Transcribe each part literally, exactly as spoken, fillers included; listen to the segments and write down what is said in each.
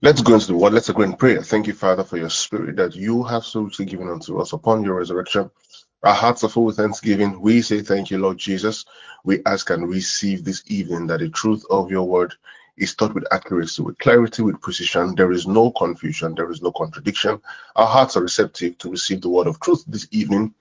Let's go into the word. Let's go in prayer. Thank you, Father, for your spirit that you have so richly given unto us upon your resurrection. Our hearts are full with thanksgiving. We say thank you, Lord Jesus. We ask and receive this evening that the truth of your word is taught with accuracy, with clarity, with precision. There is no confusion. There is no contradiction. Our hearts are receptive to receive the word of truth this evening.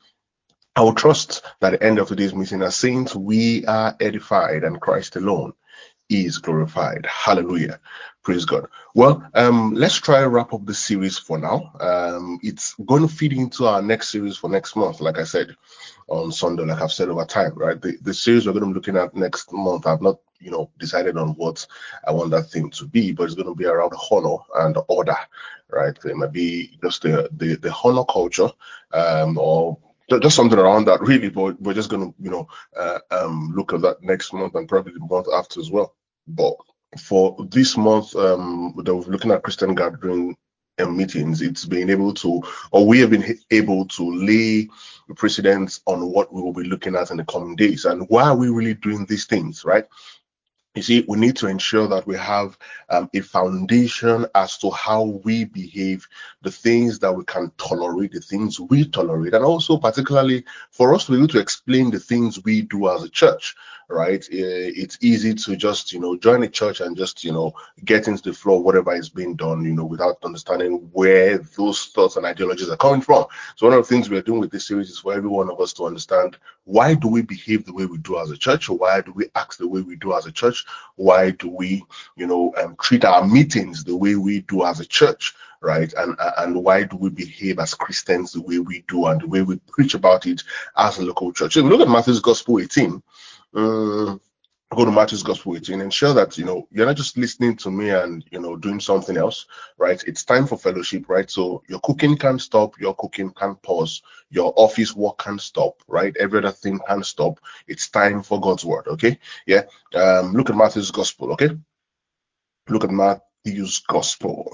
I will trust that at the end of today's meeting, as saints, we are edified and Christ alone is glorified. Hallelujah. Praise God. Well, um, let's try to wrap up the series for now. Um, it's going to feed into our next series for next month, like I said on Sunday, like I've said over time, right? The, the series we're going to be looking at next month, I've not, you know, decided on what I want that thing to be, but it's going to be around honor and order, right? It might be just the the, the honor culture, um, or just something around that, really. But we're just going to, you know, uh, um, look at that next month and probably the month after as well. But for this month, um, that we're looking at Christian gathering and meetings, it's been able to, or we have been able to lay precedents on what we will be looking at in the coming days. And why are we really doing these things, right? You see, we need to ensure that we have um, a foundation as to how we behave, the things that we can tolerate, the things we tolerate, and also particularly for us to be able to explain the things we do as a church, right? Eh, It's easy to just, you know, join a church and just, you know, get into the flow of whatever is being done, you know, without understanding where those thoughts and ideologies are coming from. So one of the things we're doing with this series is for every one of us to understand, why do we behave the way we do as a church? Or why do we act the way we do as a church? Why do we, you know, um, treat our meetings the way we do as a church, right? And and why do we behave as Christians the way we do and the way we preach about it as a local church? So if we look at Matthew's Gospel eighteen, um, go to Matthew's Gospel eighteen, ensure that, you know, you're not just listening to me and, you know, doing something else, right? It's time for fellowship, right? So your cooking can't stop, your cooking can't pause, your office work can't stop, right? Every other thing can't stop. It's time for God's word, okay? Yeah. Um, look at Matthew's Gospel, okay? Look at Matthew's Gospel.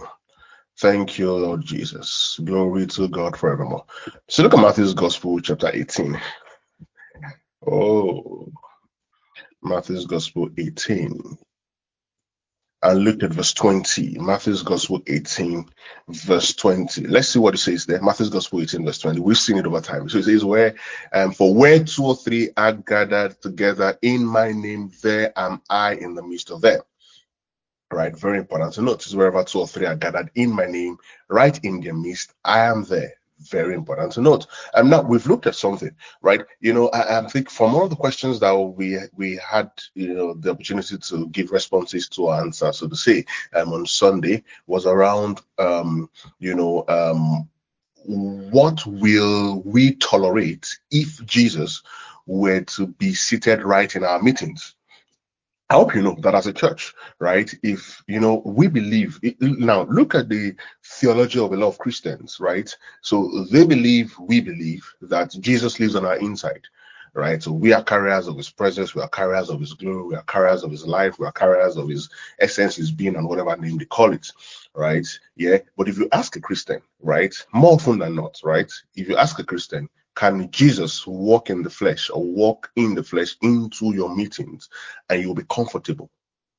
Thank you, Lord Jesus. Glory to God forevermore. So look at Matthew's Gospel, chapter eighteen. Oh, Matthew's Gospel eighteen. And look at verse twenty. Matthew's Gospel eighteen, verse twenty. Let's see what it says there. Matthew's Gospel eighteen, verse twenty. We've seen it over time. So it says, where um for where two or three are gathered together in my name, there am I in the midst of them. Right, very important to notice, wherever two or three are gathered in my name, right in their midst, I am there. Very important to note. And now we've looked at something, right? You know, I, I think from all of the questions that we we had, you know, the opportunity to give responses to or answer, so to say, um, on Sunday was around, um, you know, um, what will we tolerate if Jesus were to be seated right in our meetings? I hope you know that as a church, right? If you know, we believe now, look at the theology of a lot of Christians, right? So they believe, we believe that Jesus lives on our inside, right? So we are carriers of his presence, we are carriers of his glory, we are carriers of his life, we are carriers of his essence, his being, and whatever name they call it, right? Yeah. But if you ask a Christian, right, more often than not, right, if you ask a Christian, can Jesus walk in the flesh or walk in the flesh into your meetings and you'll be comfortable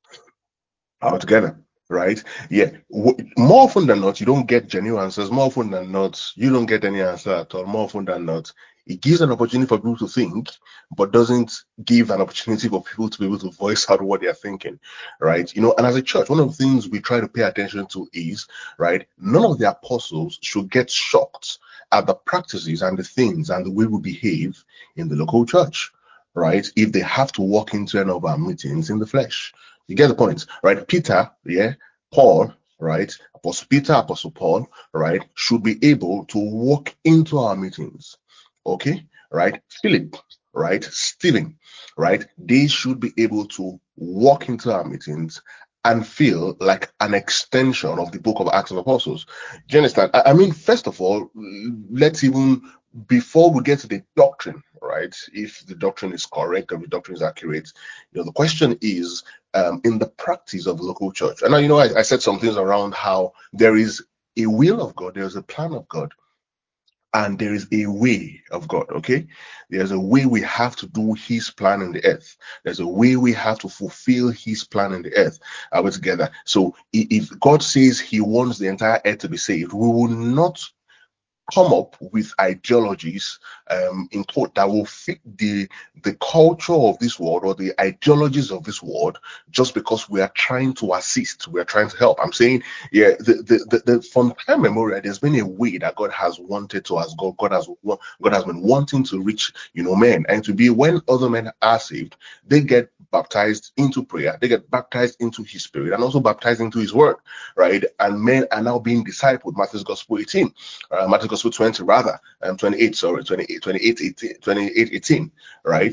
altogether? Right? Yeah. W- More often than not, you don't get genuine answers. More often than not, you don't get any answer at all. More often than not, it gives an opportunity for people to think, but doesn't give an opportunity for people to be able to voice out what they're thinking. Right? You know, and as a church, one of the things we try to pay attention to is, right, none of the apostles should get shocked at the practices and the things and the way we behave in the local church. Right? If they have to walk into any of our meetings in the flesh. You get the point, right? Peter, yeah, Paul, right? Apostle Peter, Apostle Paul, right, should be able to walk into our meetings. Okay, right? Philip, right? Stephen, right? They should be able to walk into our meetings and feel like an extension of the book of Acts of Apostles. Do you understand? I, I mean, first of all, let's even before we get to the doctrine, right? If the doctrine is correct or the doctrine is accurate, you know, the question is um, in the practice of local church. And now, you know, I, I said some things around how there is a will of God, there's a plan of God, And there is a way of God, okay? There's a way we have to do his plan in the earth. There's a way we have to fulfill his plan in the earth. Are we together? So if God says he wants the entire earth to be saved, we will not come up with ideologies um, in thought that will fit the the culture of this world or the ideologies of this world just because we are trying to assist, we are trying to help. I'm saying, yeah, the, the, the, the from time memorial, there's been a way that God has wanted to us. God, God has God has been wanting to reach, you know, men, and to be when other men are saved, they get baptized into prayer, they get baptized into his spirit, and also baptized into his word, right? And men are now being discipled. Matthew's Gospel eighteen. Uh, Matthew Gospel twenty, rather, um, twenty-eight, sorry, twenty-eight, twenty-eight, eighteen, twenty-eight, eighteen, right?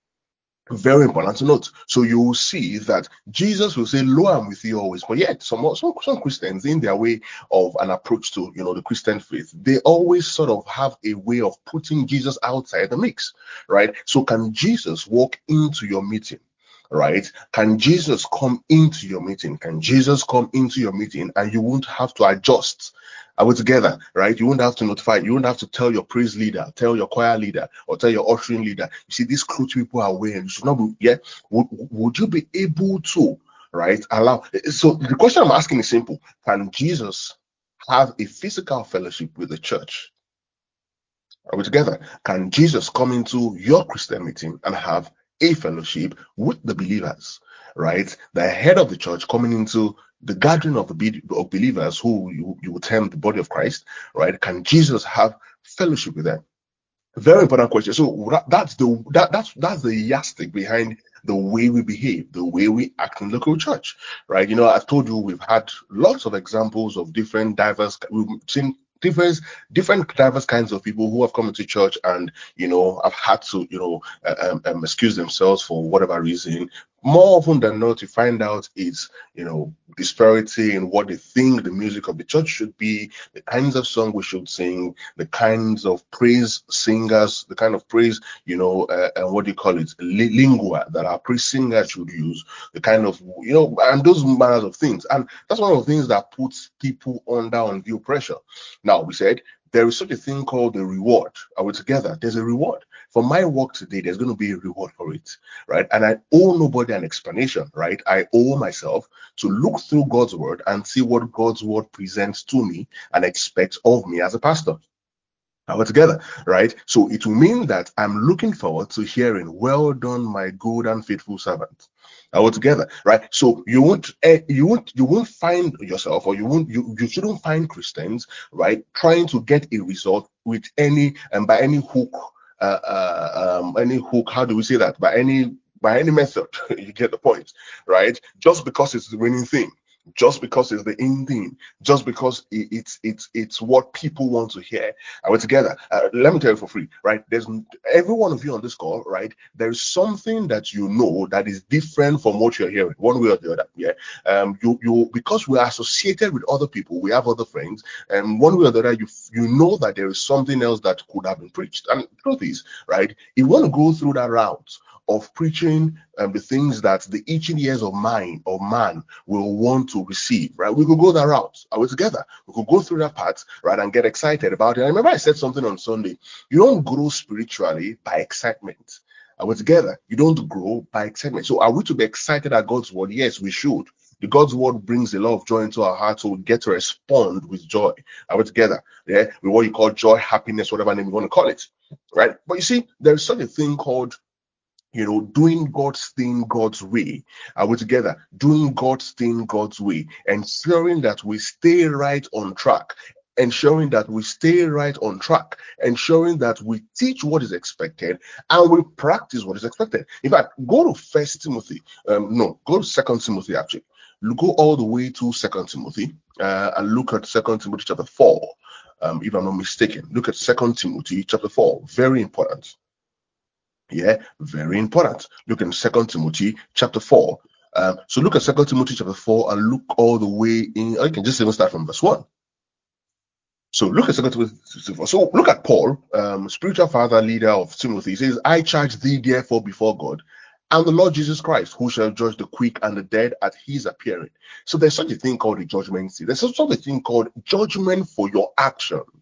Very important to note. So you will see that Jesus will say, "Lo, I'm with you always." But yet, some some some Christians, in their way of an approach to, you know, the Christian faith, they always sort of have a way of putting Jesus outside the mix, right? So can Jesus walk into your meeting? Right? Can Jesus come into your meeting? Can Jesus come into your meeting and you won't have to adjust? Are we together? Right? You won't have to notify, you won't have to tell your praise leader, tell your choir leader, or tell your ushering leader, you see, these clothes people are wearing, you should not be, yeah. Would, would you be able to, right? Allow. So the question I'm asking is simple. Can Jesus have a physical fellowship with the church? Are we together? Can Jesus come into your Christian meeting and have a fellowship with the believers, right? The head of the church coming into the gathering of the be- of believers who you, you would term the body of Christ, right? Can Jesus have fellowship with them? Very important question. So that, that's the that that's that's the yardstick behind the way we behave, the way we act in local church, right? You know, I've told you we've had lots of examples of different diverse. We've seen different different diverse kinds of people who have come into church and, you know, have had to, you know, uh, um, um, excuse themselves for whatever reason. More often than not, you find out it's, you know, disparity in what they think the music of the church should be, the kinds of song we should sing, the kinds of praise singers, the kind of praise, you know, uh, and what do you call it, lingua that our praise singers should use, the kind of, you know, and those manners of things. And that's one of the things that puts people under undue pressure. Now, we said there is such a thing called the reward. Are we together? There's a reward. For my work today, there's going to be a reward for it, right? And I owe nobody an explanation, right? I owe myself to look through God's word and see what God's word presents to me and expects of me as a pastor. Are we together? Right? So it will mean that I'm looking forward to hearing, "Well done, my good and faithful servant." Are we together? Right? So you won't, eh, you won't, you won't find yourself, or you won't, you, you shouldn't find Christians, right, trying to get a result with any and by any hook, uh, uh, um, any hook. How do we say that? By any by any method. You get the point, right? Just because it's the winning thing, just because it's the in thing, just because it, it's it's it's what people want to hear. Are we together? Uh, let me tell you for free, right? There's every one of you on this call, right? There is something that you know that is different from what you're hearing, one way or the other. Yeah. Um. You you because we are associated with other people, we have other friends, and one way or the other, you you know that there is something else that could have been preached. And the truth is, right? You want to go through that route of preaching um, the things that the itching ears of mine or man will want to receive, right? We could go that route. Are we together? We could go through that part, right, and get excited about it. I remember I said something on Sunday. You don't grow spiritually by excitement. Are we together? You don't grow by excitement. So are we to be excited at God's word? Yes, we should. The God's word brings a lot of joy into our hearts, so we get to respond with joy. Are we together? Yeah, with what you call joy, happiness, whatever name you want to call it, right? But you see, there is such a thing called, you know, doing God's thing God's way. Are we together? Doing God's thing God's way, ensuring that we stay right on track, ensuring that we stay right on track, ensuring that we teach what is expected and we practice what is expected. In fact, go to First Timothy. Um, no, go to Second Timothy. Actually, go all the way to Second Timothy uh, and look at Second Timothy chapter four. Um, if I'm not mistaken, look at Second Timothy chapter four. Very important. Yeah, very important. Look in Second Timothy chapter four. Um, so look at Second Timothy chapter four and look all the way in. I can just even start from verse one. So look at Second Timothy chapter four. So look at Paul, um, spiritual father, leader of Timothy. He says, "I charge thee therefore before God and the Lord Jesus Christ, who shall judge the quick and the dead at his appearing." So there's such a thing called a judgment seat. There's such a thing called judgment for your actions.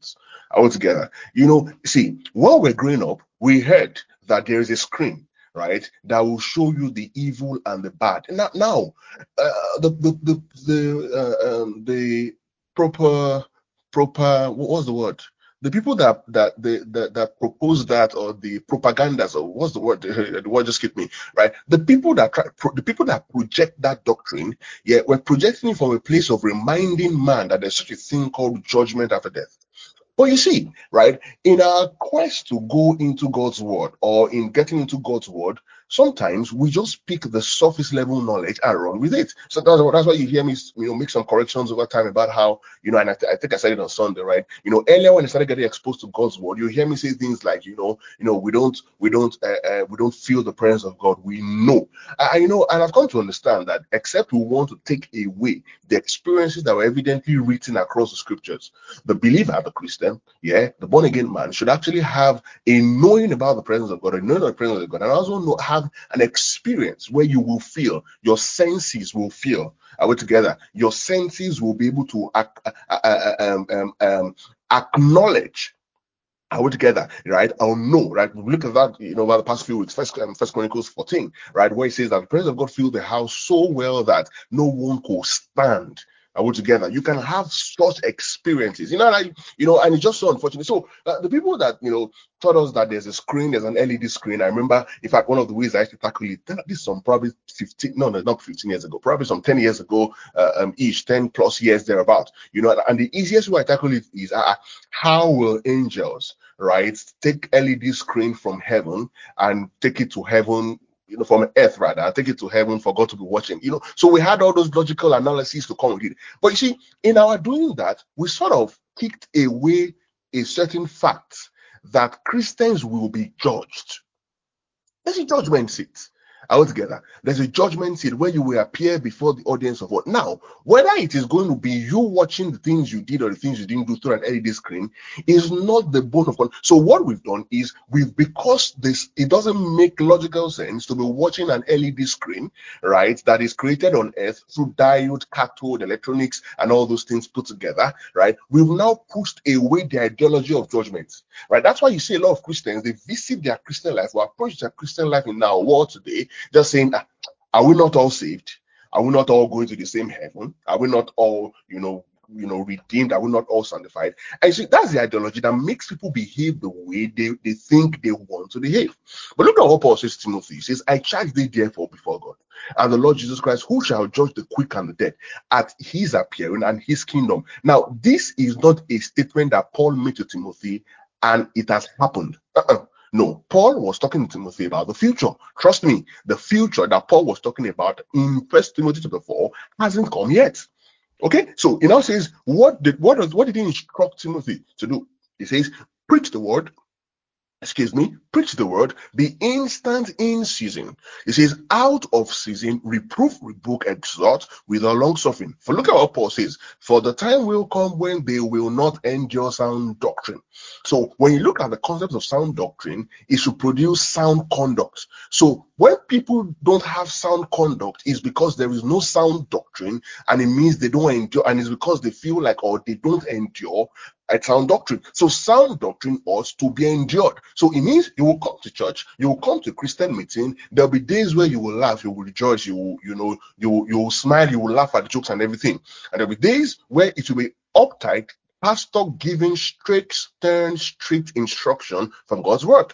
All together. You know, see, while we're growing up, we heard that there is a screen, right, that will show you the evil and the bad. Now, now uh, the the the the, uh, um, the proper proper what was the word? The people that that the that, that propose that, or the propagandas, or what's the word? The word just skipped me, right? The people that try, pro, the people that project that doctrine, yeah, we're projecting it from a place of reminding man that there's such a thing called judgment after death. But you see, right, in our quest to go into God's word, or in getting into God's word, sometimes we just pick the surface level knowledge and run with it. So that's, that's why you hear me, you know, make some corrections over time about how, you know, and I, th- I think I said it on Sunday, right? You know, earlier when I started getting exposed to God's word, you hear me say things like, you know, you know, we don't, we don't, uh, uh, we don't feel the presence of God. We know, uh, you know, and I've come to understand that except we want to take away the experiences that were evidently written across the scriptures, the believer, the Christian, yeah, the born again man should actually have a knowing about the presence of God, a knowing of the presence of God, and also know, have an experience where you will feel, your senses will feel. Are we together? Your senses will be able to uh, uh, um, um, um, acknowledge. Are we together? Right? I'll know, right? We look at that, you know, over the past few weeks, first, um, first Chronicles fourteen, right, where it says that the presence of God filled the house so well that no one could stand. Are we together? You can have such experiences, you know, like, you know, and it's just so unfortunate. So uh, the people that, you know, taught us that there's a screen, there's an L E D screen. I remember, in fact, one of the ways I used to tackle it, this is some probably fifteen, no, no, not fifteen years ago, probably some ten years ago, uh, um, each, ten plus years thereabout, you know, and the easiest way I tackle it is, uh, how will angels, right, take L E D screen from heaven and take it to heaven, you know, from earth rather, take it to heaven for God to be watching, you know. So we had all those logical analyses to come with it. But you see, in our doing that, we sort of kicked away a certain fact that Christians will be judged. There's a judgment seat. Altogether, there's a judgment seat where you will appear before the audience of what. Now, whether it is going to be you watching the things you did or the things you didn't do through an L E D screen is not the bone of God. So what we've done is we've, because this, it doesn't make logical sense to be watching an L E D screen, right, that is created on earth through diode, cathode, electronics, and all those things put together, right? We've now pushed away the ideology of judgment, right? That's why you see a lot of Christians, they visit their Christian life or approach their Christian life in our world today just saying, ah, are we not all saved? Are we not all going to the same heaven? Are we not all, you know, you know, redeemed? Are we not all sanctified? And see, that's the ideology that makes people behave the way they, they think they want to behave. But look at what Paul says to Timothy. He says, I charge thee therefore before God and the Lord Jesus Christ, who shall judge the quick and the dead at his appearing and his kingdom. Now, this is not a statement that Paul made to Timothy and it has happened. Uh-uh. No, Paul was talking to Timothy about the future. Trust me, the future that Paul was talking about in First Timothy chapter four hasn't come yet. Okay, so he now says, what did what does what did he instruct Timothy to do? He says, preach the word, excuse me, preach the word, be instant in season. He says, out of season, reproof, rebuke, exhort with a long suffering. For look at what Paul says, for the time will come when they will not endure sound doctrine. So when you look at the concept of sound doctrine, it should produce sound conduct. So when people don't have sound conduct, it's because there is no sound doctrine, and it means they don't endure, and it's because they feel like, or they don't endure a sound doctrine. So sound doctrine ought to be endured. So it means you will come to church, you will come to Christian meeting. There'll be days where you will laugh, you will rejoice, you will, you know, you will, you will smile, you will laugh at the jokes and everything. And there'll be days where it will be uptight, pastor giving straight, stern, strict instruction from God's word.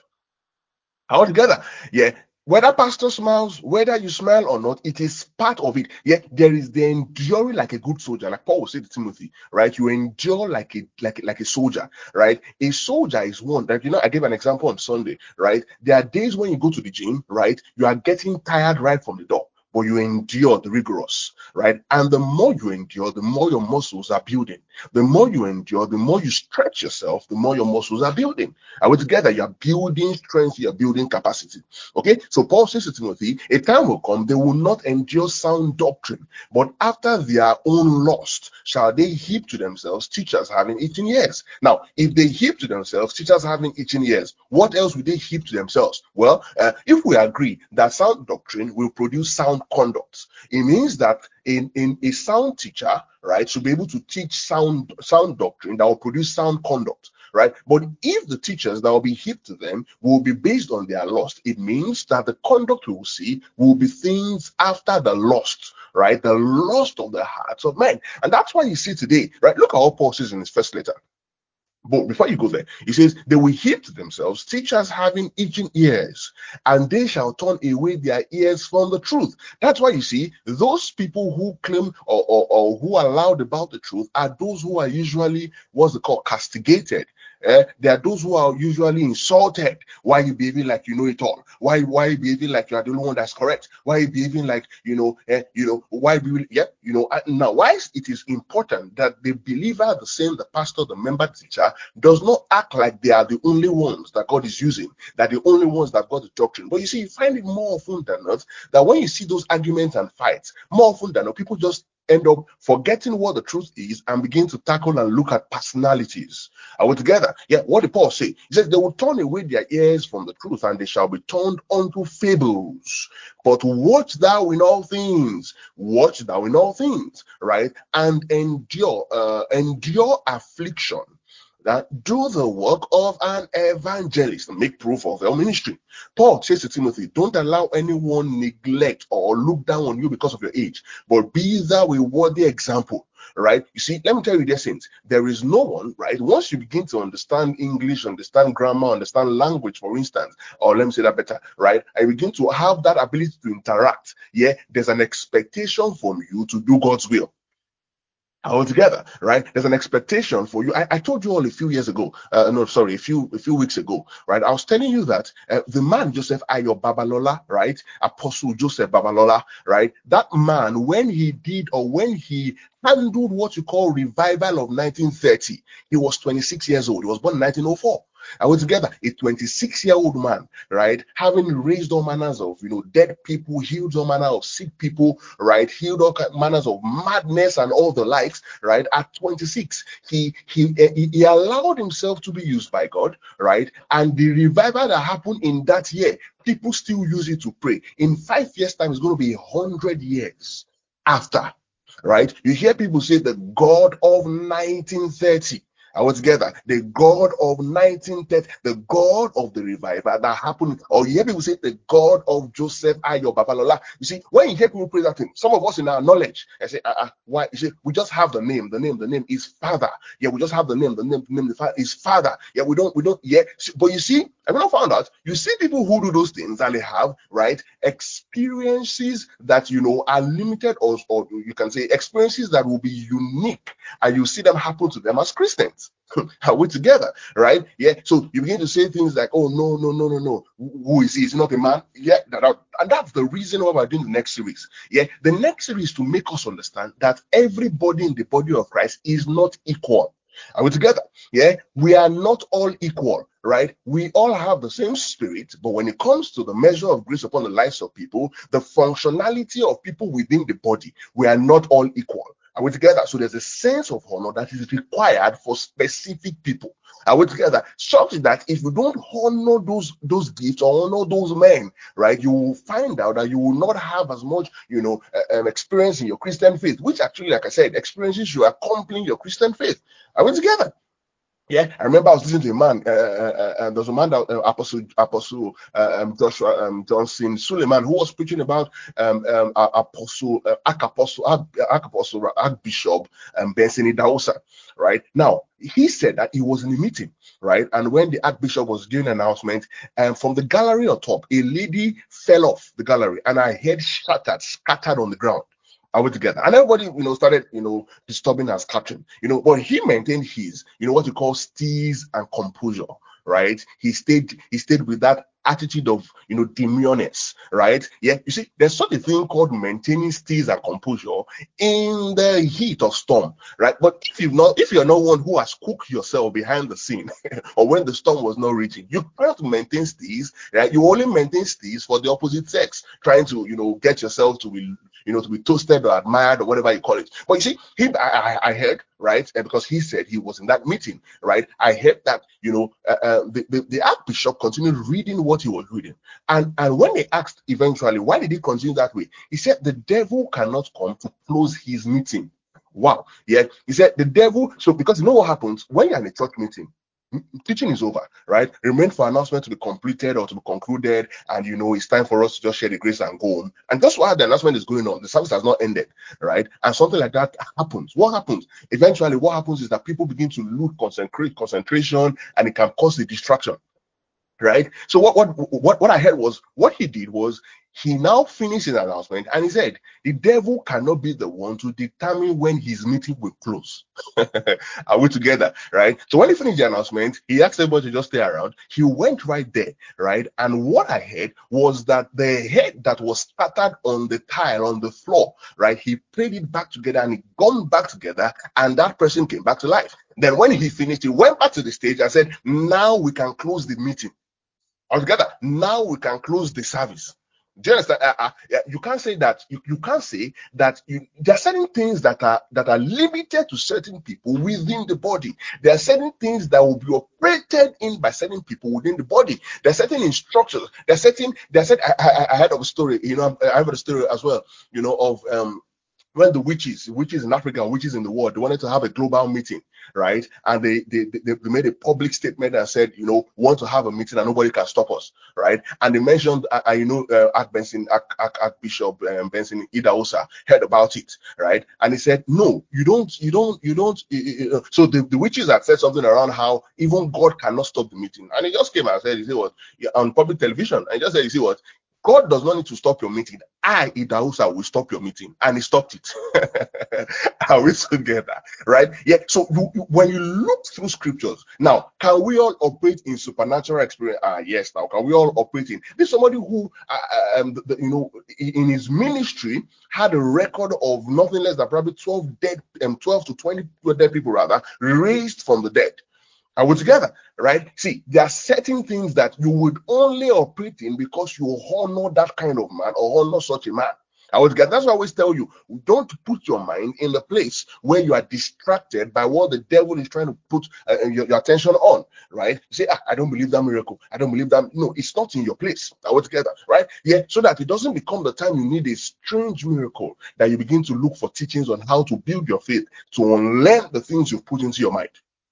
All together, yeah. Whether pastor smiles, whether you smile or not, it is part of it. Yeah, there is the enduring like a good soldier, like Paul said to Timothy, right? You endure like a like like a soldier, right? A soldier is one that, you know, I gave an example on Sunday, right? There are days when you go to the gym, right? You are getting tired right from the door, but you endure the rigorous, right? And the more you endure, the more your muscles are building. The more you endure, the more you stretch yourself, the more your muscles are building. And we together, you're building strength, you're building capacity. Okay, so Paul says to Timothy, a time will come, they will not endure sound doctrine, but after their own lust shall they heap to themselves teachers having itching ears. Now, if they heap to themselves teachers having itching ears, what else will they heap to themselves? Well, uh, if we agree that sound doctrine will produce sound conduct, it means that in, in a sound teacher, right, should be able to teach sound sound doctrine that will produce sound conduct. right? But if the teachers that will be hip to them will be based on their lust, it means that the conduct we will see will be things after the lust, right? The lust of the hearts of men. And that's why you see today, right? Look at what Paul says in his first letter. But before you go there, he says, they will heap to themselves teachers having itching ears, and they shall turn away their ears from the truth. That's why you see, those people who claim or, or, or who are loud about the truth are those who are usually, what's it called, castigated. Eh? They are those who are usually insulted. Why are you behaving like you know it all? Why why are you behaving like you are the only one that's correct? Why are you behaving like, you know, eh, you know, why be, yeah, you know, uh, now why it is important that the believer, the saint, the pastor, the member, teacher, does not act like they are the only ones that God is using, that the only ones that got the doctrine. But you see, you find it more often than not that when you see those arguments and fights, more often than not, people just end up forgetting what the truth is and begin to tackle and look at personalities. Are we together? Yeah, what did Paul say? He says, they will turn away their ears from the truth, and they shall be turned unto fables. But watch thou in all things, watch thou in all things, right? And endure, uh, endure affliction, that do the work of an evangelist, make proof of their ministry. Paul says to Timothy, don't allow anyone neglect or look down on you because of your age, but be thou a worthy example, right? You see, let me tell you this, saints, there is no one, right? Once you begin to understand English, understand grammar, understand language, for instance, or let me say that better, right? I begin to have that ability to interact. Yeah, there's an expectation from you to do God's will. Altogether, right? There's an expectation for you. I, I told you all a few years ago, uh, no, sorry, a few a few weeks ago, right? I was telling you that uh, the man Joseph Ayo Babalola, right? Apostle Joseph Babalola, right? That man, when he did or when he handled what you call revival of nineteen thirty, he was twenty-six years old. He was born in nineteen oh four. I was together, a twenty-six-year-old man, right, having raised all manners of, you know, dead people, healed all manner of sick people, right, healed all manners of madness and all the likes, right. At twenty-six, he he he, he allowed himself to be used by God, right, and the revival that happened in that year, people still use it to pray. In five years' time, it's going to be a hundred years after, right. You hear people say the God of nineteen thirty. I was together. The God of nineteen thirty, the God of the revival that happened, or you hear people say the God of Joseph Ayo Babalola. You see, when you hear people pray that thing, some of us in our knowledge, I say, uh, uh, why? You see, we just have the name, the name, the name is Father. Yeah, we just have the name, the name, the name, the Father is Father. Yeah, we don't, we don't, yeah. But you see, I mean, I found out, you see people who do those things and they have, right, experiences that, you know, are limited, or, or you can say experiences that will be unique, and you see them happen to them as Christians. Are we together? Right? Yeah. So you begin to say things like, oh, no, no, no, no, no. Who is he? Is he not a man? Yeah. That, that, and that's the reason why we're doing the next series. Yeah. The next series to make us understand that everybody in the body of Christ is not equal. Are we together? Yeah. We are not all equal, right? We all have the same spirit, but when it comes to the measure of grace upon the lives of people, the functionality of people within the body, we are not all equal. Are we together? So there's a sense of honor that is required for specific people. Are we together? Such that if you don't honor those those gifts or honor those men, right, you will find out that you will not have as much, you know, uh, um, experience in your Christian faith, which actually, like I said, experiences you accompany your Christian faith. Are we together? Yeah, I remember I was listening to a man, uh, uh, uh, there was a man, that, uh, Apostle Apostle uh, um, Joshua um, Johnson Suleiman, who was preaching about um, um, uh, Apostle, uh, Archapostle, Archapostle, Archbishop um, Benson Idahosa, right? Now, he said that he was in a meeting, right? And when the Archbishop was doing an announcement, and um, from the gallery on top, a lady fell off the gallery, and her head shattered, scattered on the ground. Are we together? And everybody, you know, started, you know, disturbing and scattering, you know, but he maintained his, you know, what you call steeze and composure, right? He stayed, he stayed with that attitude of, you know, demureness, right? Yeah, you see, there's such a thing called maintaining steeze and composure in the heat of storm, right? But if you've not, if you're not one who has cooked yourself behind the scene, or when the storm was not reaching, you have to maintain steeze, right? You only maintain steeze for the opposite sex, trying to, you know, get yourself to be, you know, to be toasted or admired or whatever you call it. But you see, he, I, I heard, right, and because he said he was in that meeting, right, I heard that, you know, uh, uh, the, the, the Archbishop continued reading what he was reading. And, and when they asked eventually, why did he continue that way? He said, the devil cannot come to close his meeting. Wow. Yeah. He said, the devil, so because you know what happens when you're in a church meeting, teaching is over, right? Remain for announcement to be completed or to be concluded, and you know it's time for us to just share the grace and go home. And that's why the announcement is going on. The service has not ended, right? And something like that happens. What happens? Eventually, what happens is that people begin to lose concentrate concentration, and it can cause a distraction. Right. So what what what what I heard was what he did was he now finished his announcement and he said the devil cannot be the one to determine when his meeting will close. Are we together? Right. So when he finished the announcement, he asked everybody to just stay around. He went right there, right? And what I heard was that the head that was scattered on the tile on the floor, right? He played it back together and it gone back together, and that person came back to life. Then when he finished, he went back to the stage and said, now we can close the meeting. Altogether, now we can close the service. Do you understand? Uh, uh, you can't say that. You, you can't say that. You, there are certain things that are that are limited to certain people within the body. There are certain things that will be operated in by certain people within the body. There are certain instructions. There are certain. There are certain. I, I, I heard of a story. You know, I have a story as well. You know of um. when the witches, witches in Africa and witches in the world, they wanted to have a global meeting, right? And they they, they they made a public statement and said, you know, we want to have a meeting and nobody can stop us, right? And they mentioned, uh, you know, uh, Ark Benson, Ark, Ark, Archbishop um, Benson Idahosa heard about it, right? And he said, no, you don't, you don't, you don't. Uh, uh, so the, the witches had said something around how even God cannot stop the meeting, and he just came and said, you see what, on public television, and he just said, you see what, God does not need to stop your meeting. I, Idahosa, will stop your meeting. And he stopped it. Are we together? Right? Yeah. So you, you, when you look through scriptures, now, can we all operate in supernatural experience? Ah, yes. Now, can we all operate in? This is somebody who, uh, um, the, the, you know, in his ministry had a record of nothing less than probably twelve dead, um, twelve to twenty dead people rather, raised from the dead. Are we together? Right? See, there are certain things that you would only operate in because you honor that kind of man or honor such a man. I would get that's why I always tell you, don't put your mind in a place where you are distracted by what the devil is trying to put uh, your, your attention on, right? You say, ah, I don't believe that miracle. I don't believe that. No, it's not in your place. Are we together? Right? Yeah, so that it doesn't become the time you need a strange miracle that you begin to look for teachings on how to build your faith, to unlearn the things you've put into your mind.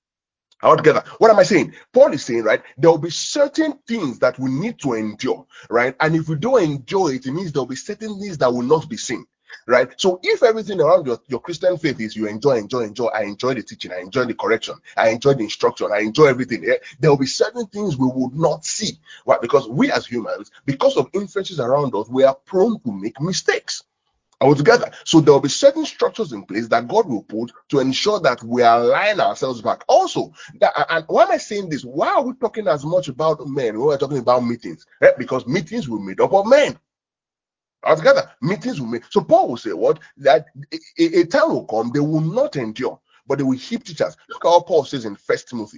All together. What am I saying? Paul is saying, right, there will be certain things that we need to endure, right? And if we don't endure it, it means there will be certain things that will not be seen, right? So if everything around your, your Christian faith is you enjoy, enjoy, enjoy, I enjoy the teaching, I enjoy the correction, I enjoy the instruction, I enjoy everything, yeah, there will be certain things we would not see, right? Because we as humans, because of influences around us, we are prone to make mistakes. Altogether. So there will be certain structures in place that God will put to ensure that we align ourselves back. Also, that, and why am I saying this? Why are we talking as much about men when we're talking about meetings? Right? Because meetings were made up of men. Altogether, meetings will make. So Paul will say what? That a, a time will come, they will not endure, but they will heap teachers. Look at what Paul says in First Timothy.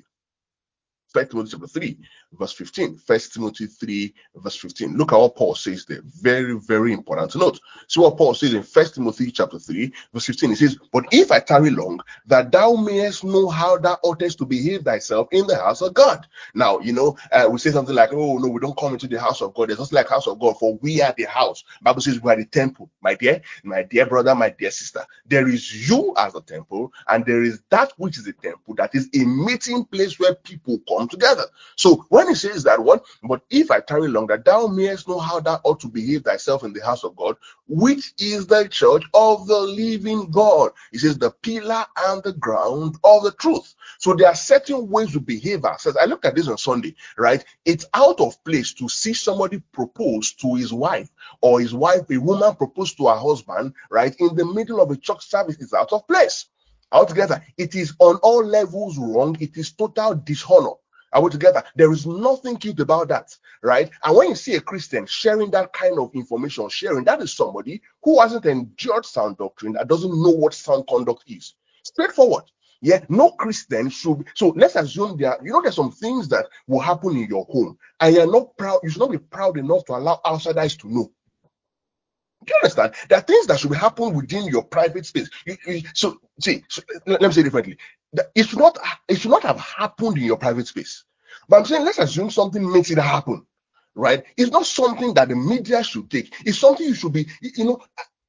First Timothy chapter three, verse fifteen. First Timothy three, verse fifteen. Look at what Paul says there. Very, very important to note. See what Paul says in First Timothy chapter three, verse fifteen. He says, but if I tarry long, that thou mayest know how thou oughtest to behave thyself in the house of God. Now, you know, uh, we say something like, oh, no, we don't come into the house of God. There's nothing like house of God, for we are the house. Bible says we are the temple. My dear, my dear brother, my dear sister, there is you as a temple, and there is that which is a temple, that is a meeting place where people come together. So when he says that one, but if I tarry long, that thou mayest know how thou ought to behave thyself in the house of God, which is the church of the living God. He says the pillar and the ground of the truth. So there are certain ways to behave ourselves. I looked at this on Sunday, right? It's out of place to see somebody propose to his wife, or his wife, a woman propose to her husband, right? In the middle of a church service. Is out of place. Altogether, it is on all levels wrong. It is total dishonor. Are we together? There is nothing cute about that, right? And when you see a Christian sharing that kind of information, sharing, that is somebody who hasn't endured sound doctrine, that doesn't know what sound conduct is. Straightforward. Yeah, no Christian should be. So let's assume there, you know, there's some things that will happen in your home, and you're not proud, you should not be proud enough to allow outsiders to know. Do you understand? There are things that should happen within your private space. You, you, so, see, so, let, let me say it differently. It should not, it should not have happened in your private space. But I'm saying, let's assume something makes it happen, right? It's not something that the media should take. It's something you should be, you know.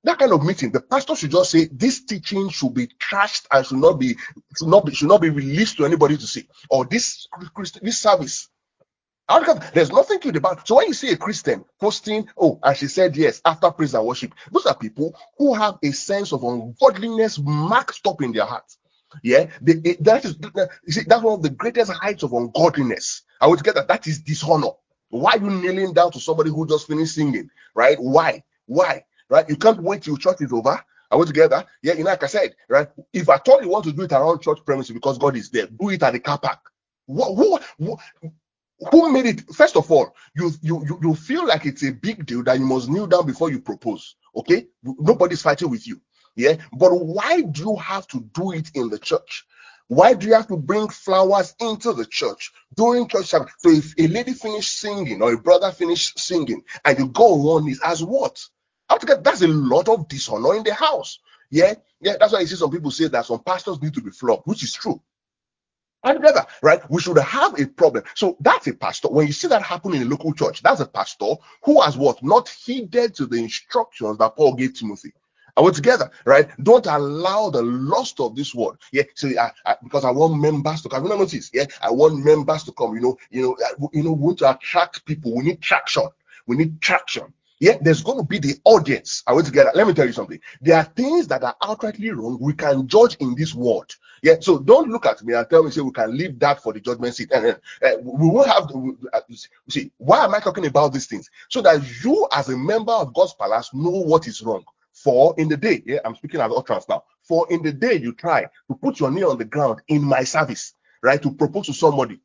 That kind of meeting, the pastor should just say this teaching should be trashed and should not be should not be should not be released to anybody to see, or this this service. There's nothing to about. So when you see a Christian posting, oh, and she said yes after praise and worship, those are people who have a sense of ungodliness marked up in their hearts. Yeah, they, it, that is you see, that's one of the greatest heights of ungodliness. I would get that that is dishonor. Why are you kneeling down to somebody who just finished singing? Right? Why? Why? Right? You can't wait till church is over. Are we together? Yeah, you know, like I said, right? If at all you want to do it around church premises because God is there, do it at the car park. What, who, who, who made it? First of all, you, you you you feel like it's a big deal that you must kneel down before you propose. Okay, nobody's fighting with you. Yeah, but why do you have to do it in the church? Why do you have to bring flowers into the church during church service? So if a lady finished singing or a brother finished singing and you go on one knee, as what? That's a lot of dishonor in the house. Yeah, yeah. That's why you see some people say that some pastors need to be flogged, which is true. Together, right? We should have a problem. So that's a pastor. When you see that happen in a local church, that's a pastor who has what? Not heeded to the instructions that Paul gave Timothy. Are we together, right? Don't allow the lust of this world. Yeah, so I, I, because I want members to come. You know, notice, yeah, I want members to come. You know, you know, uh, you know, we want to attract people. We need traction. We need traction. Yeah, there's going to be the audience. Are we together? Let me tell you something. There are things that are outrightly wrong. We can judge in this world. Yeah, so don't look at me and tell me, say we can leave that for the judgment seat. And uh, uh, we won't have to. Uh, see, why am I talking about these things? So that you, as a member of God's palace, know what is wrong. For in the day, yeah, I'm speaking as utterance now. For in the day you try to put your knee on the ground in my service, right, to propose to somebody,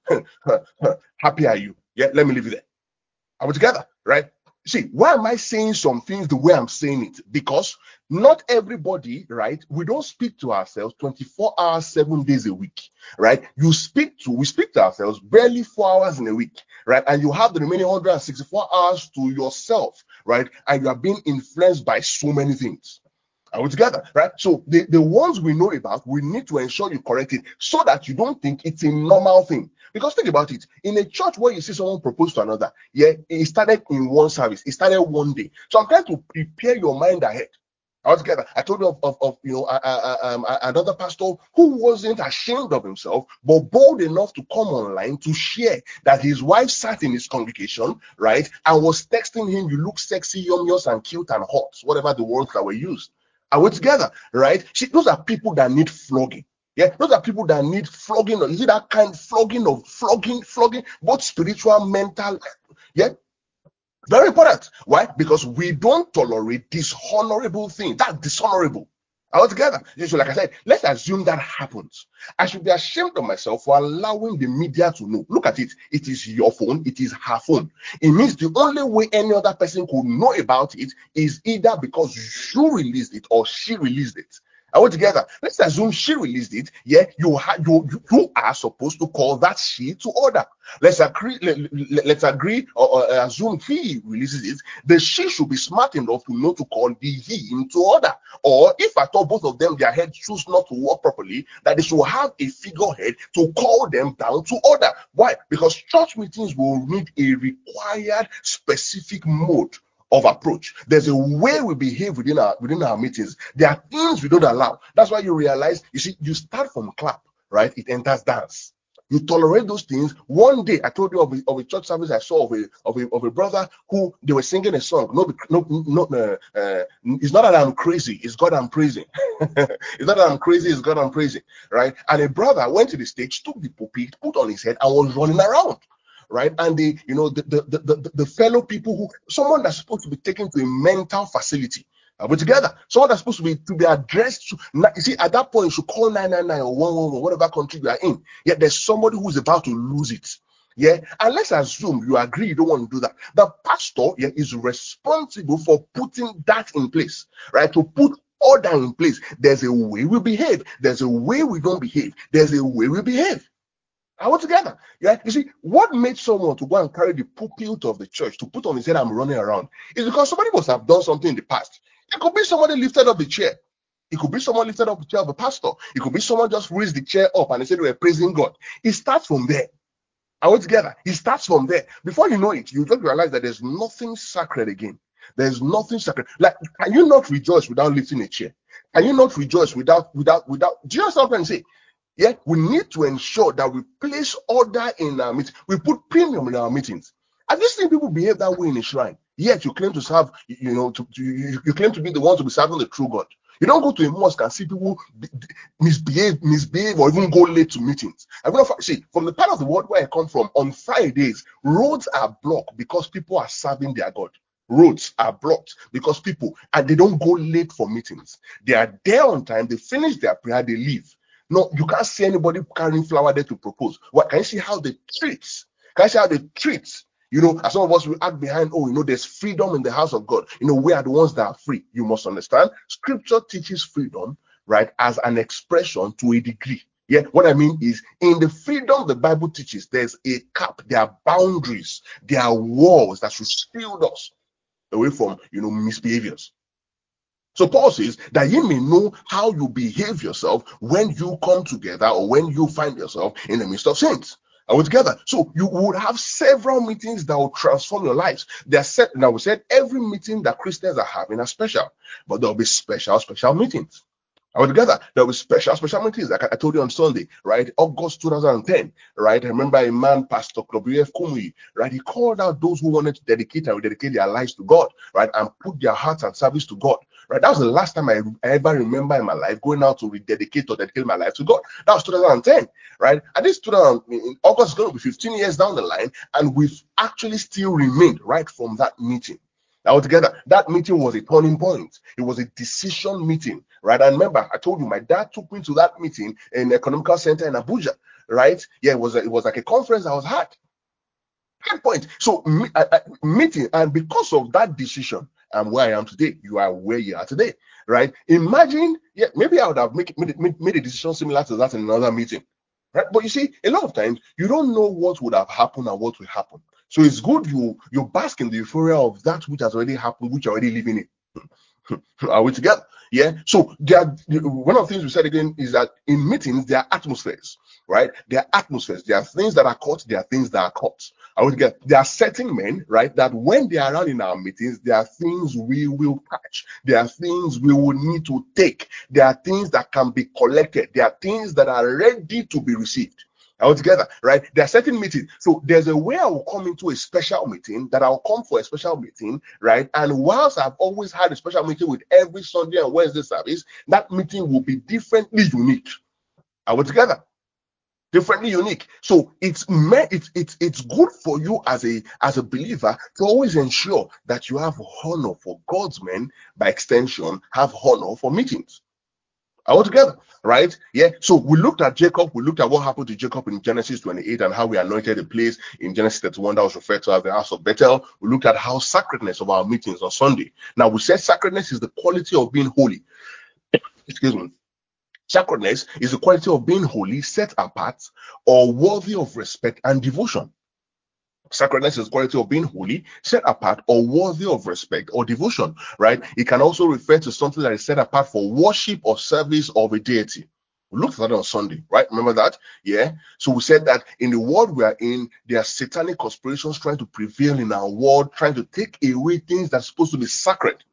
happy are you? Yeah, let me leave you there. Are we together, right? See, why am I saying some things the way I'm saying it? Because not everybody, right? We don't speak to ourselves twenty-four hours, seven days a week, right? You speak to, we speak to ourselves barely four hours in a week, right? And you have the remaining one hundred sixty-four hours to yourself, right? And you are being influenced by so many things. Are we together, right? So the, the ones we know about, we need to ensure you correct it so that you don't think it's a normal thing. Because think about it, in a church where you see someone propose to another, yeah, it started in one service, it started one day. So I'm trying to prepare your mind ahead. All together, I told you of, of, of you know uh, uh, um, uh, another pastor who wasn't ashamed of himself, but bold enough to come online to share that his wife sat in his congregation, right, and was texting him, "You look sexy, yumyos, and cute and hot," whatever the words that were used. Are we together, right? See, those are people that need flogging. Yeah, those are people that need flogging. Is it that kind of flogging of flogging, flogging, both spiritual, mental? Yeah, very important. Why? Because we don't tolerate dishonorable things. That's dishonorable. Altogether. So, like I said, let's assume that happens. I should be ashamed of myself for allowing the media to know. Look at it. It is your phone. It is her phone. It means the only way any other person could know about it is either because you released it or she released it. Are we together? Let's assume she released it. Yeah, you, ha- you, you are supposed to call that she to order. Let's agree. Let, let, let's agree or, or assume he releases it. The she should be smart enough to know to call the he into order. Or if at all both of them, their head choose not to work properly, that they should have a figurehead to call them down to order. Why? Because church meetings will need a required specific mode of approach. There's a way we behave within our within our meetings. There are things we don't allow. That's why you realize, you see, you start from clap, right? It enters dance. You tolerate those things. One day, I told you of a, of a church service I saw of a, of a of a brother who they were singing a song. No, no, no. Uh, uh, it's not that I'm crazy. It's God I'm praising. It's not that I'm crazy. It's God I'm praising, right? And a brother went to the stage, took the pulpit, put on his head, and was running around. Right, and the you know the the, the the the fellow people who someone that's supposed to be taken to a mental facility, uh, but together, someone that's supposed to be to be addressed. To, you see, at that point, you should call nine nine nine or one one one, whatever country you are in. Yet there's somebody who's about to lose it. Yeah, and let's assume you agree you don't want to do that. The pastor, yeah, is responsible for putting that in place, right? To put order in place. There's a way we behave. There's a way we don't behave. There's a way we behave. Are we together? Yeah. You see, what made someone to go and carry the pulpit of the church to put on his head, "I'm running around," is because somebody must have done something in the past. It could be somebody lifted up the chair. It could be someone lifted up the chair of a pastor. It could be someone just raised the chair up and they said they were praising God. It starts from there. Are we together? It starts from there. Before you know it, you just realize that there's nothing sacred again. There's nothing sacred. Like, can you not rejoice without lifting a chair? Can you not rejoice without, without, without? Do you understand what I'm saying? Yeah, we need to ensure that we place order in our meetings. We put premium in our meetings. I've just seen people behave that way in a shrine. Yet you claim to serve, you know, to, to you, you claim to be the one to be serving the true God. You don't go to a mosque and see people misbehave, misbehave, or even go late to meetings. I'm gonna see from the part of the world where I come from. On Fridays, roads are blocked because people are serving their God. Roads are blocked because people, and they don't go late for meetings. They are there on time. They finish their prayer. They leave. No, you can't see anybody carrying flower there to propose. What can you see how they treat? Can you see how they treat? You know, as some of us will act behind, oh, you know, there's freedom in the house of God. You know, we are the ones that are free. You must understand. Scripture teaches freedom, right, as an expression to a degree. Yeah, what I mean is, in the freedom the Bible teaches, there's a cap, there are boundaries, there are walls that should shield us away from, you know, misbehaviors. So Paul says that you may know how you behave yourself when you come together or when you find yourself in the midst of saints. Are we together? So you would have several meetings that will transform your lives. They are set. Now we said every meeting that Christians are having are special, but there'll be special, special meetings. Are we together? There'll be special, special meetings. Like I told you on Sunday, right? August two thousand ten, right? I remember a man, Pastor W F Kumuyi, right? He called out those who wanted to dedicate and rededicate their lives to God, right? And put their hearts and service to God. Right, that was the last time I, I ever remember in my life going out to rededicate or dedicate my life to God. That was two thousand ten, right? And this two thousand, in August is going to be fifteen years down the line, and we've actually still remained right from that meeting. Altogether, that meeting was a turning point. It was a decision meeting, right? And remember, I told you my dad took me to that meeting in the Economical Center in Abuja, right? Yeah, it was a, it was like a conference I was had. Point. So uh, uh, meeting, and because of that decision, I'm where I am today. You are where you are today, right? Imagine, yeah, maybe I would have make, made, made, made a decision similar to that in another meeting, right? But you see, a lot of times you don't know what would have happened and what will happen. So it's good you you bask in the euphoria of that which has already happened, which you're already living in. Are we together? Yeah. So there are, one of the things we said again is that in meetings there are atmospheres, right? There are atmospheres. There are things that are caught. There are things that are caught. I would get. There are certain men, right, that when they are around in our meetings, there are things we will catch. There are things we will need to take. There are things that can be collected. There are things that are ready to be received. All together, right? There are certain meetings. So there's a way I will come into a special meeting, that I'll come for a special meeting, right? And whilst I've always had a special meeting with every Sunday and Wednesday service, that meeting will be differently unique. Are we together? Differently unique. So it's it's it's it's good for you as a as a believer to always ensure that you have honor for God's men, by extension, have honor for meetings. All together, right? Yeah. So we looked at Jacob. We looked at what happened to Jacob in Genesis twenty-eight and how we anointed a place in Genesis thirty-one that was referred to as the house of Bethel. We looked at how sacredness of our meetings on Sunday. Now we said sacredness is the quality of being holy. Excuse me. Sacredness is the quality of being holy, set apart, or worthy of respect and devotion. Sacredness is the quality of being holy, set apart, or worthy of respect or devotion, right? It can also refer to something that is set apart for worship or service of a deity. We looked at that on Sunday, right? Remember that? Yeah. So we said that in the world we are in, there are satanic conspirations trying to prevail in our world, trying to take away things that's supposed to be sacred.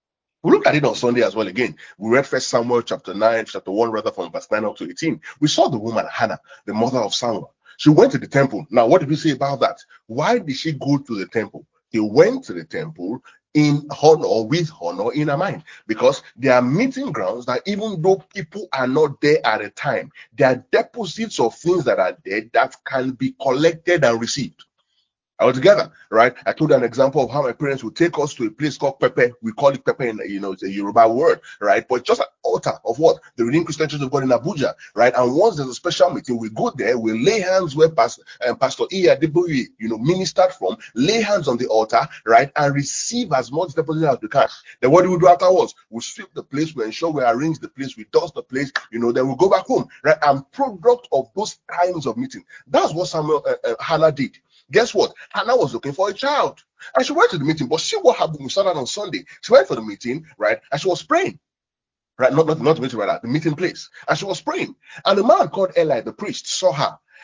We looked at it on Sunday as well. Again, we read First Samuel chapter nine, chapter one, rather, from verse nine up to eighteen. We saw the woman Hannah, the mother of Samuel. She went to the temple. Now, what did we say about that? Why did she go to the temple? She went to the temple in honor, with honor in her mind, because there are meeting grounds that even though people are not there at a time, there are deposits of things that are there that can be collected and received. All together, right? I told you an example of how my parents would take us to a place called Pepe. We call it Pepe in, you know, it's a Yoruba word, right? But it's just an altar of what? The Redeemed Christian Church of God in Abuja, right? And once there's a special meeting, we go there, we lay hands where Pastor, uh, Pastor Iya Deboye, you know, ministered from, lay hands on the altar, right? And receive as much deposit as we can. Then what do we do afterwards? We sweep the place, we ensure we arrange the place, we dust the place, you know, then we go back home, right? And product of those kinds of meetings. That's what Samuel, uh, uh, Hannah did. Guess what? Hannah was looking for a child. And she went to the meeting. But see what happened. We saw that on Sunday. She went for the meeting, right? And she was praying. Right? Not, not, not the meeting, right? The meeting place. And she was praying. And the man called Eli, the priest, saw her.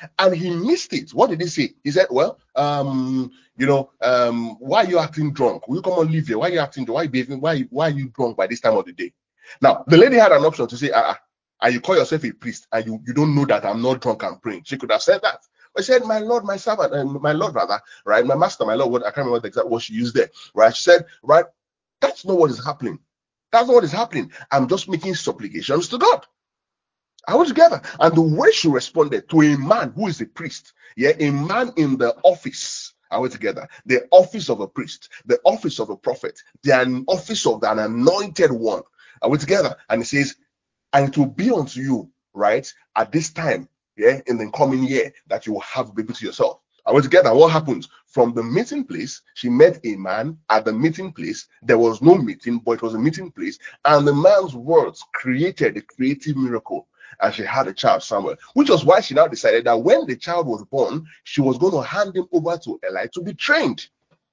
And he missed it. What did he say? He said, well, um, you know, um, why are you acting drunk? Will you come and live here? Why are you acting drunk? Why are you behaving? Why, why are you drunk by this time of the day? Now, the lady had an option to say, ah, uh-uh, and you call yourself a priest, and you, you don't know that I'm not drunk and praying. She could have said that. But she said, my Lord, my servant, uh, my Lord, rather, right? My master, my Lord, what I can't remember the exact what she used there, right? She said, right, that's not what is happening. That's not what is happening. I'm just making supplications to God. I was together. And the way she responded to a man who is a priest, yeah, a man in the office, I was together, the office of a priest, the office of a prophet, the office of an anointed one. I was together. And it says, and it will be unto you, right, at this time, yeah, in the coming year, that you will have a baby to yourself. I was together. What happens? From the meeting place, she met a man at the meeting place. There was no meeting, but it was a meeting place. And the man's words created a creative miracle. And she had a child, Samuel, which was why she now decided that when the child was born, she was going to hand him over to Eli to be trained.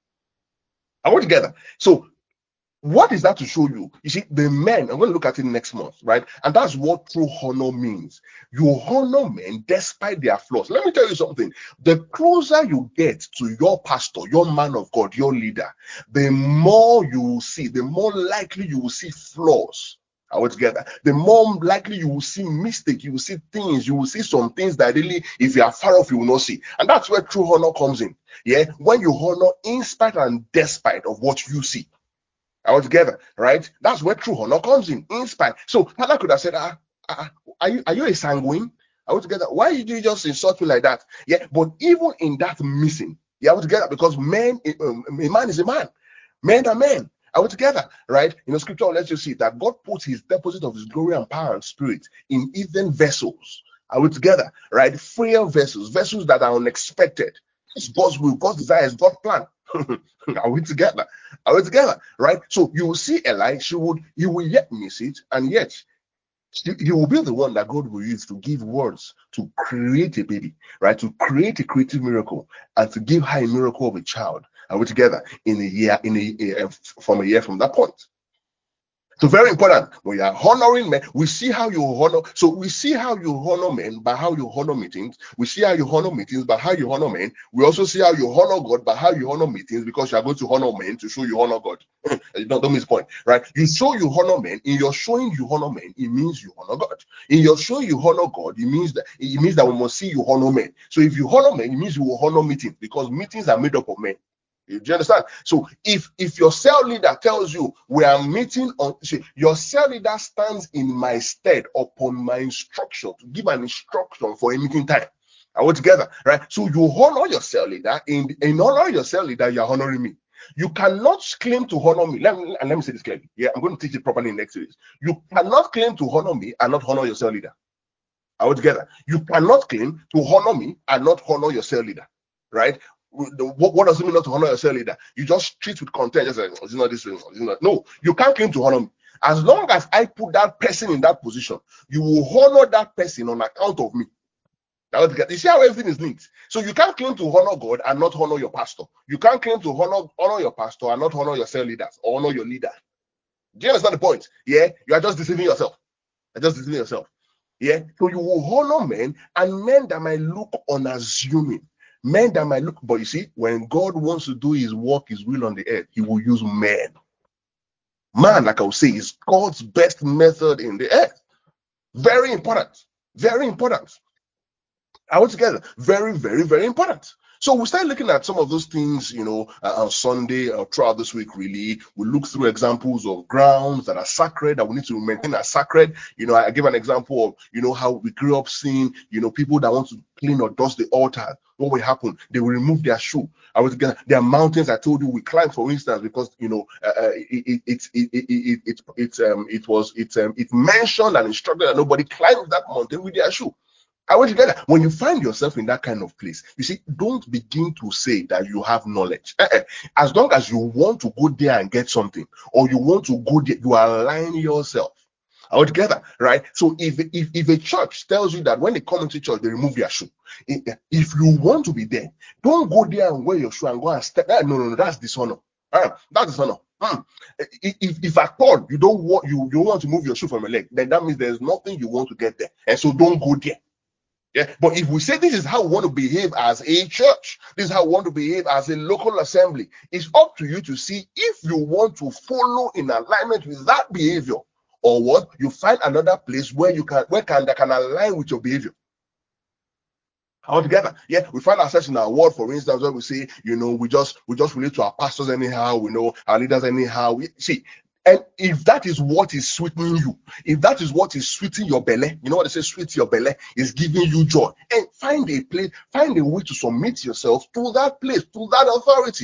Are we together? So, what is that to show you? You see, the men, I'm going to look at it next month, right? And that's what true honor means. You honor men despite their flaws. Let me tell you something. The closer you get to your pastor, your man of God, your leader, the more you will see, the more likely you will see flaws. Are we together? The more likely you will see mistake, you will see things, you will see some things that really, if you are far off, you will not see. And that's where true honor comes in. Yeah, when you honor in spite and despite of what you see. Are we together? Right? That's where true honor comes in. In spite. So Hannah could have said, ah, ah, are you are you a sanguine? Are we together? Why did you just insult me like that? Yeah, but even in that missing, yeah, are we together? Because men, um, a man is a man. Men are men. Are we together? Right? In the scripture, let's just see that God put his deposit of his glory and power and spirit in earthen vessels. Are we together? Right? Frail vessels, vessels that are unexpected. It's God's will, God's desire, it's God's plan. Are we together? Are we together? Right? So you will see Eli, she would, he will yet miss it, and yet she, he will be the one that God will use to give words to create a baby, right? To create a creative miracle and to give her a miracle of a child. Are we together? In a year, in a, a, a from a year from that point. So very important. When you are honoring men, we see how you honor. So we see how you honor men by how you honor meetings. We see how you honor meetings by how you honor men. We also see how you honor God by how you honor meetings, because you are going to honor men to show you honor God. don't, don't miss the point, right? You show you honor men. In your showing you honor men, it means you honor God. In your showing you honor God, it means that it means that we must see you honor men. So if you honor men, it means you will honor meetings, because meetings are made up of men. Do you understand? So if if your cell leader tells you we are meeting on, see, your cell leader stands in my stead upon my instruction to give an instruction for a meeting time. Are we together? Right? So you honor your cell leader. In in honor your cell leader, you are honoring me. You cannot claim to honor me. Let me and let me say this clearly. Yeah, I'm going to teach it properly in next series. You cannot claim to honor me and not honor your cell leader. Are we together? You cannot claim to honor me and not honor your cell leader. Right? What, what does it mean not to honor your cell leader? You just treat with contempt, just like, it's not this way, it's not. No, you can't claim to honor me. As long as I put that person in that position, you will honor that person on account of me. You see how everything is linked. So you can't claim to honor God and not honor your pastor. You can't claim to honor honor your pastor and not honor your cell leaders or honor your leader. Do you understand the point? Yeah, you are just deceiving yourself. You're just deceiving yourself. Yeah, so you will honor men, and men that might look unassuming. Men that might look, but you see, when God wants to do his work, his will on the earth, he will use men. Man, like I would say, is God's best method in the earth. Very important. Very important. Are we together? Very, very, very important. So we start looking at some of those things, you know, uh, on Sunday or throughout this week, really. We look through examples of grounds that are sacred, that we need to maintain as sacred. You know, I give an example of, you know, how we grew up seeing, you know, people that want to clean or dust the altar. What will happen? They will remove their shoe. I was together. There are mountains I told you we climb, for instance, because, you know, uh, it, it, it, it, it, it, it, um, it was, it, um, it mentioned and instructed that nobody climbs that mountain with their shoe. I want you to get that. When you find yourself in that kind of place, you see, don't begin to say that you have knowledge. As long as you want to go there and get something, or you want to go there, you align yourself. All together, right? So if, if if a church tells you that when they come into church, they remove their shoe, if you want to be there, don't go there and wear your shoe and go and step. No, no, no, that's dishonor. Uh, that's dishonor. Hmm. If, if at all you don't want you, you want to move your shoe from your leg, then that means there's nothing you want to get there. And so don't go there. Yeah, but if we say this is how we want to behave as a church, this is how we want to behave as a local assembly, it's up to you to see if you want to follow in alignment with that behavior, or what you find another place where you can where can that can align with your behavior. Altogether, yeah, we find ourselves in our world, for instance, where we say, you know, we just we just relate to our pastors anyhow, we know our leaders anyhow. We see, and if that is what is sweetening you, if that is what is sweetening your belly, you know what they say, sweet your belly is giving you joy. And find a place, find a way to submit yourself to that place, to that authority.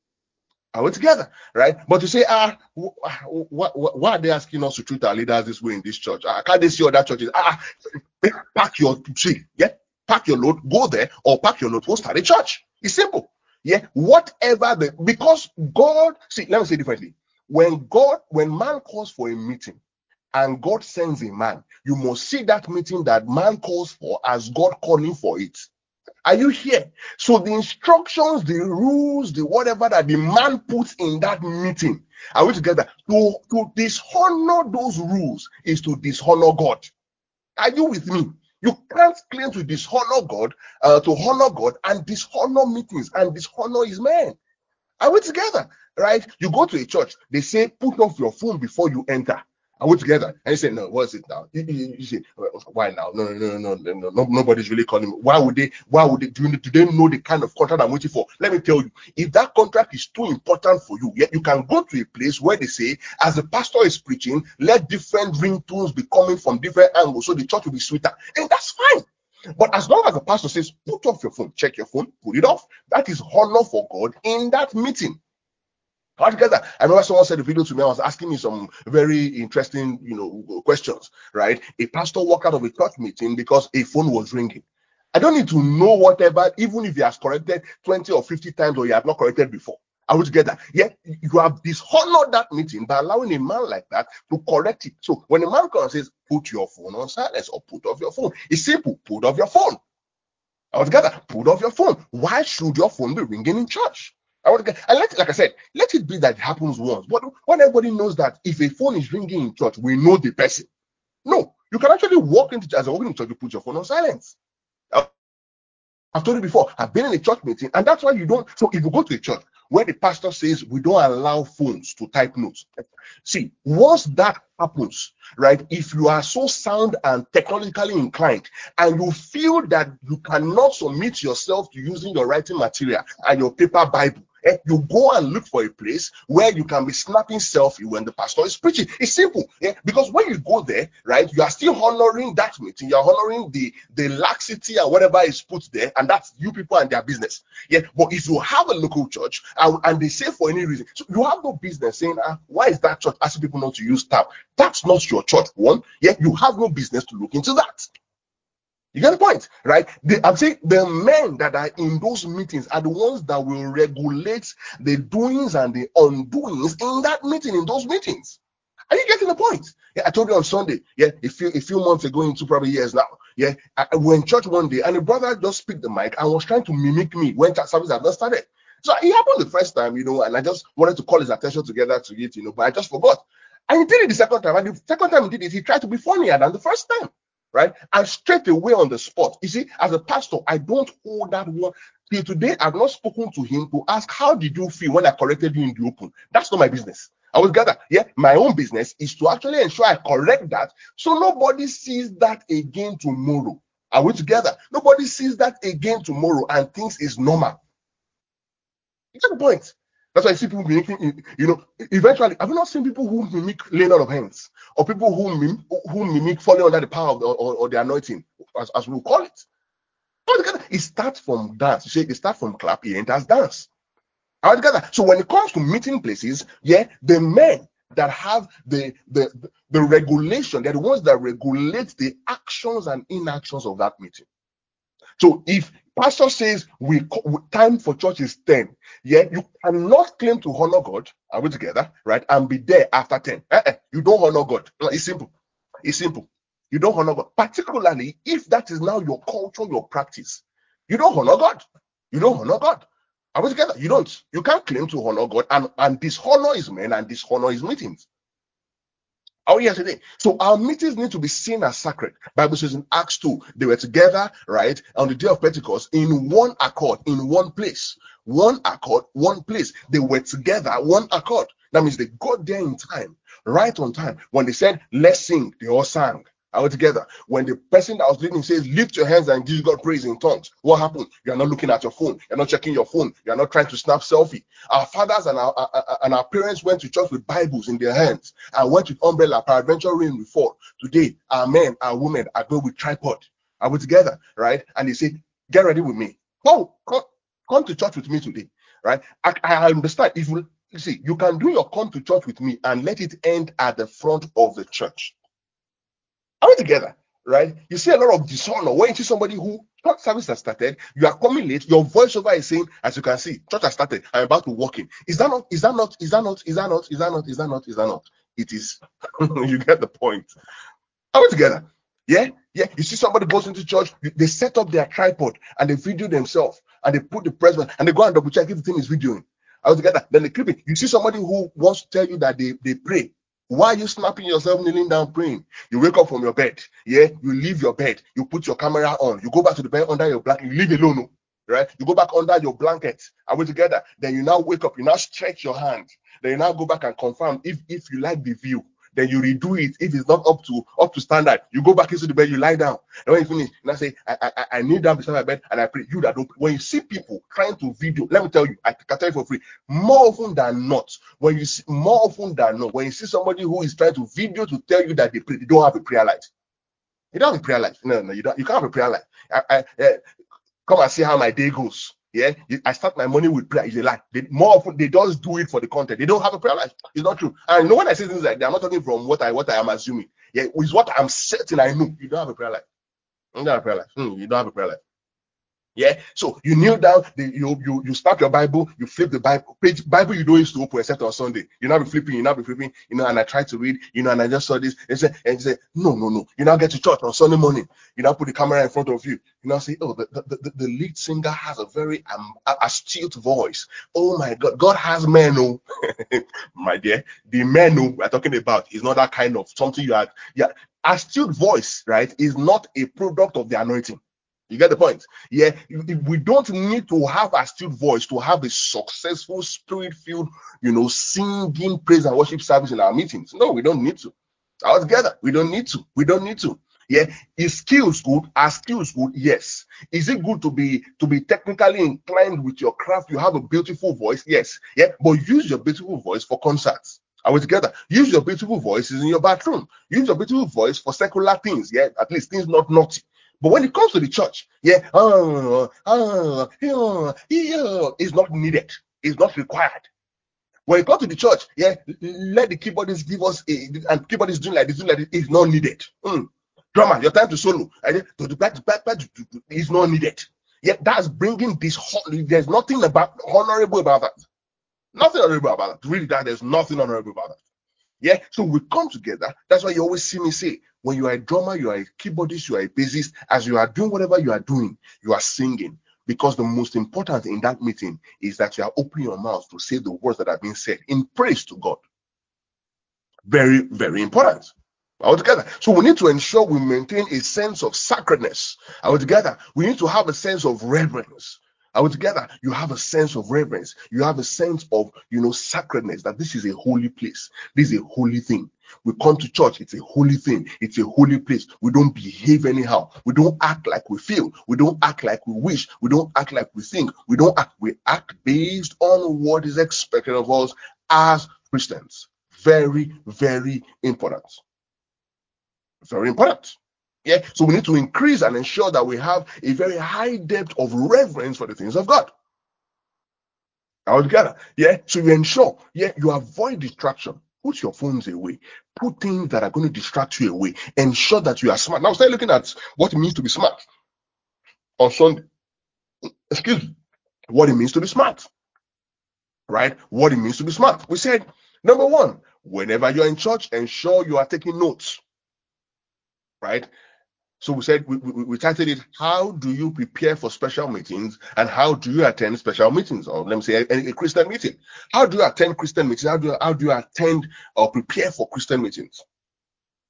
Are we together? Right? But you say, ah, wh- wh- why are they asking us to treat our leaders this way in this church? Ah, can't they see other churches? Ah, pack your tree, yeah, pack your load, go there, or pack your load, go start a church. It's simple. Yeah, whatever the because God, see, let me say differently. When God, when man calls for a meeting and God sends a man, you must see that meeting that man calls for as God calling for it. Are you here? So the instructions, the rules, the whatever that the man puts in that meeting, are we together? To, to dishonor those rules is to dishonor God. Are you with me? You can't claim to dishonor God, uh, to honor God and dishonor meetings and dishonor his men. Are we together? Right? You go to a church, they say, put off your phone before you enter. Are we together? And you say, no, what's it now? You, you, you say, why now? No, no, no, no, no, no, nobody's really calling me. Why would they? Why would they? Do, you, do they know the kind of contract I'm waiting for? Let me tell you, if that contract is too important for you, yet you can go to a place where they say, as the pastor is preaching, let different ringtones be coming from different angles, so the church will be sweeter, and that's fine. But as long as the pastor says, put off your phone, check your phone, put it off, that is honor for God in that meeting. Altogether, I remember someone said a video to me. I was asking me some very interesting, you know, questions. Right? A pastor walked out of a church meeting because a phone was ringing. I don't need to know whatever, even if he has corrected twenty or fifty times, or he has not corrected before. Are we together? Yet you have dishonored that meeting by allowing a man like that to correct it. So when a man comes and says, "Put your phone on silence" or "Put off your phone," it's simple. Put off your phone. Are we together? Put off your phone. Why should your phone be ringing in church? I want to get, and let, like I said, let it be that it happens once. But when everybody knows that if a phone is ringing in church, we know the person. No, you can actually walk into as a walking in church, you put your phone on silence. I've told you before, I've been in a church meeting, and that's why you don't. So if you go to a church where the pastor says we don't allow phones to type notes, see, once that happens, right? If you are so sound and technologically inclined, and you feel that you cannot submit yourself to using your writing material and your paper Bible, eh, you go and look for a place where you can be snapping selfie when the pastor is preaching. It's simple, yeah. Because when you go there, right, you are still honoring that meeting. You are honoring the the laxity and whatever is put there, and that's you people and their business. Yeah. But if you have a local church and, and they say for any reason, so you have no business saying, ah, why is that church asking people not to use tab? That's not your church, one. Yeah, you have no business to look into that. You get the point, right? The, I'm saying the men that are in those meetings are the ones that will regulate the doings and the undoings in that meeting, in those meetings. Are you getting the point? Yeah, I told you on Sunday, yeah, a few a few months ago, into probably years now. Yeah, I, I went to church one day and a brother just picked the mic and was trying to mimic me when church service had not started. So it happened the first time, you know, and I just wanted to call his attention together to it, you know, but I just forgot. And he did it the second time. And the second time he did it, he tried to be funnier than the first time. Right? And straight away on the spot. You see, as a pastor, I don't hold that one. Till today, I've not spoken to him to ask, how did you feel when I corrected you in the open? That's not my business. I was gather. Yeah, my own business is to actually ensure I correct that so nobody sees that again tomorrow. Are we together? Nobody sees that again tomorrow and thinks it's normal. You get the point? That's why I see people mimicking, you know, eventually, have you not seen people who mimic laying on of hands or people who mimic, who mimic falling under the power of the, or, or the anointing, as, as we call it? It starts from dance. You say it starts from clap, it enters dance. Altogether. So when it comes to meeting places, yeah, the men that have the, the, the regulation, they're the ones that regulate the actions and inactions of that meeting. So if pastor says we time for church is ten, yeah, you cannot claim to honor God. Are we together, right? And be there after ten. Uh-uh, you don't honor God. It's simple. It's simple. You don't honor God, particularly if that is now your culture, your practice. You don't honor God. You don't honor God. Are we together? You don't. You can't claim to honor God and, and dishonor his men and dishonor his meetings. Oh, yes, it is. So our meetings need to be seen as sacred. Bible says in Acts two, they were together, right, on the day of Pentecost in one accord, in one place. One accord, one place. They were together, one accord. That means they got there in time, right on time. When they said, let's sing, they all sang. All together. When the person that was leading says, lift your hands and give God praise in tongues, what happened? You're not looking at your phone. You're not checking your phone. You're not trying to snap selfie. Our fathers and our, our and our parents went to church with Bibles in their hands and went with umbrella, peradventure rain will fall. Today, our men, our women are going with tripod. Are we together? Right? And they say, get ready with me. Come, come, come to church with me today. Right? I, I understand. If you, you see, you can do your come to church with me and let it end at the front of the church. Are we together? Right? You see a lot of dishonor when you see somebody who church service has started, you are coming late, your voiceover is saying, as you can see, church has started, I'm about to walk in. Is that not, is that not, is that not, is that not, is that not, is that not, is that not? It is. You get the point. Are we together? Yeah? Yeah. You see somebody goes into church, they set up their tripod and they video themselves and they put the press button and they go and double check if the thing is videoing. Are we together? Then they clip it. You see somebody who wants to tell you that they, they pray. Why are you snapping yourself kneeling down praying? You wake up from your bed, yeah, you leave your bed, you put your camera on, you go back to the bed under your blanket, you leave alone, right? You go back under your blanket, are we together? Then you now wake up, you now stretch your hand, then you now go back and confirm if if you like the view. Then you redo it. If it's not up to up to standard, you go back into the bed, you lie down. And when you finish, and I say, I I, I kneel down beside my bed and I pray. You that don't pray. When you see people trying to video, let me tell you, I can tell you for free, more often than not, when you see more often than not, when you see somebody who is trying to video to tell you that they pray, they don't have a prayer life. You don't have a prayer life. No, no, you don't. You can't have a prayer life. I, I, uh, come and see how my day goes. Yeah, I start my morning with prayer. Is a lie. They, more often they just do it for the content. They don't have a prayer life. It's not true. And you know when I say things like that, I'm not talking from what I what I am assuming. Yeah, it's what I'm certain I know. You don't have a prayer life. You don't have a prayer life. Hmm, you don't have a prayer life. Yeah, so you kneel down, the, you you you start your Bible, you flip the Bible page. Bible you don't used to open except on Sunday. You now be flipping, you now be flipping, you know. And I tried to read, you know, and I just saw this and say, and say, no, no, no. You now get to church on Sunday morning. You now put the camera in front of you. You now say, oh, the the, the, the lead singer has a very um, astute voice. Oh my God, God has men, oh, my dear, the men who we're talking about is not that kind of something you had. Yeah, astute voice, right, is not a product of the anointing. You get the point? Yeah, we don't need to have astute voice to have a successful spirit-filled, you know, singing praise and worship service in our meetings. No, we don't need to. All together, we don't need to. We don't need to. Yeah, is skills good? Are skills good? Yes. Is it good to be to be technically inclined with your craft? You have a beautiful voice, yes. Yeah, but use your beautiful voice for concerts. Are we together? Use your beautiful voice in your bathroom. Use your beautiful voice for secular things. Yeah, at least things not naughty. But when it comes to the church, yeah, uh, uh, uh, yeah, it's not needed. It's not required. When it comes to the church, yeah, let the keyboardist give us a, and keyboardist doing like this, doing like this, it's not needed. Mm. Drummer, your time to solo, it's not needed. Yeah, that's bringing this. There's nothing about honorable about that. Nothing honorable about that. Really, that there's nothing honorable about that. Yeah, so we come together. That's why you always see me say, when you are a drummer, you are a keyboardist, you are a bassist, as you are doing whatever you are doing, you are singing. Because the most important in that meeting is that you are opening your mouth to say the words that are being said in praise to God. Very, very important. All together. So we need to ensure we maintain a sense of sacredness. All together. We need to have a sense of reverence. All together. You have a sense of reverence. You have a sense of, you know, sacredness, that this is a holy place. This is a holy thing. We come to church, it's a holy thing. It's a holy place. We don't behave anyhow. We don't act like we feel. We don't act like we wish. We don't act like we think. We don't act. We act based on what is expected of us as Christians. Very, very important. Very important. Yeah. So we need to increase and ensure that we have a very high depth of reverence for the things of God. All together. Yeah. So you ensure, yeah, you avoid distraction. Put your phones away. Put things that are going to distract you away. Ensure that you are smart. Now start looking at what it means to be smart on Sunday. Excuse me. What it means to be smart. Right? What it means to be smart. We said, number one, whenever you're in church, ensure you are taking notes. Right? So we said, we, we, we titled it, how do you prepare for special meetings and how do you attend special meetings? Or let me say a, a Christian meeting. How do you attend Christian meetings? How do you, how do you attend or prepare for Christian meetings?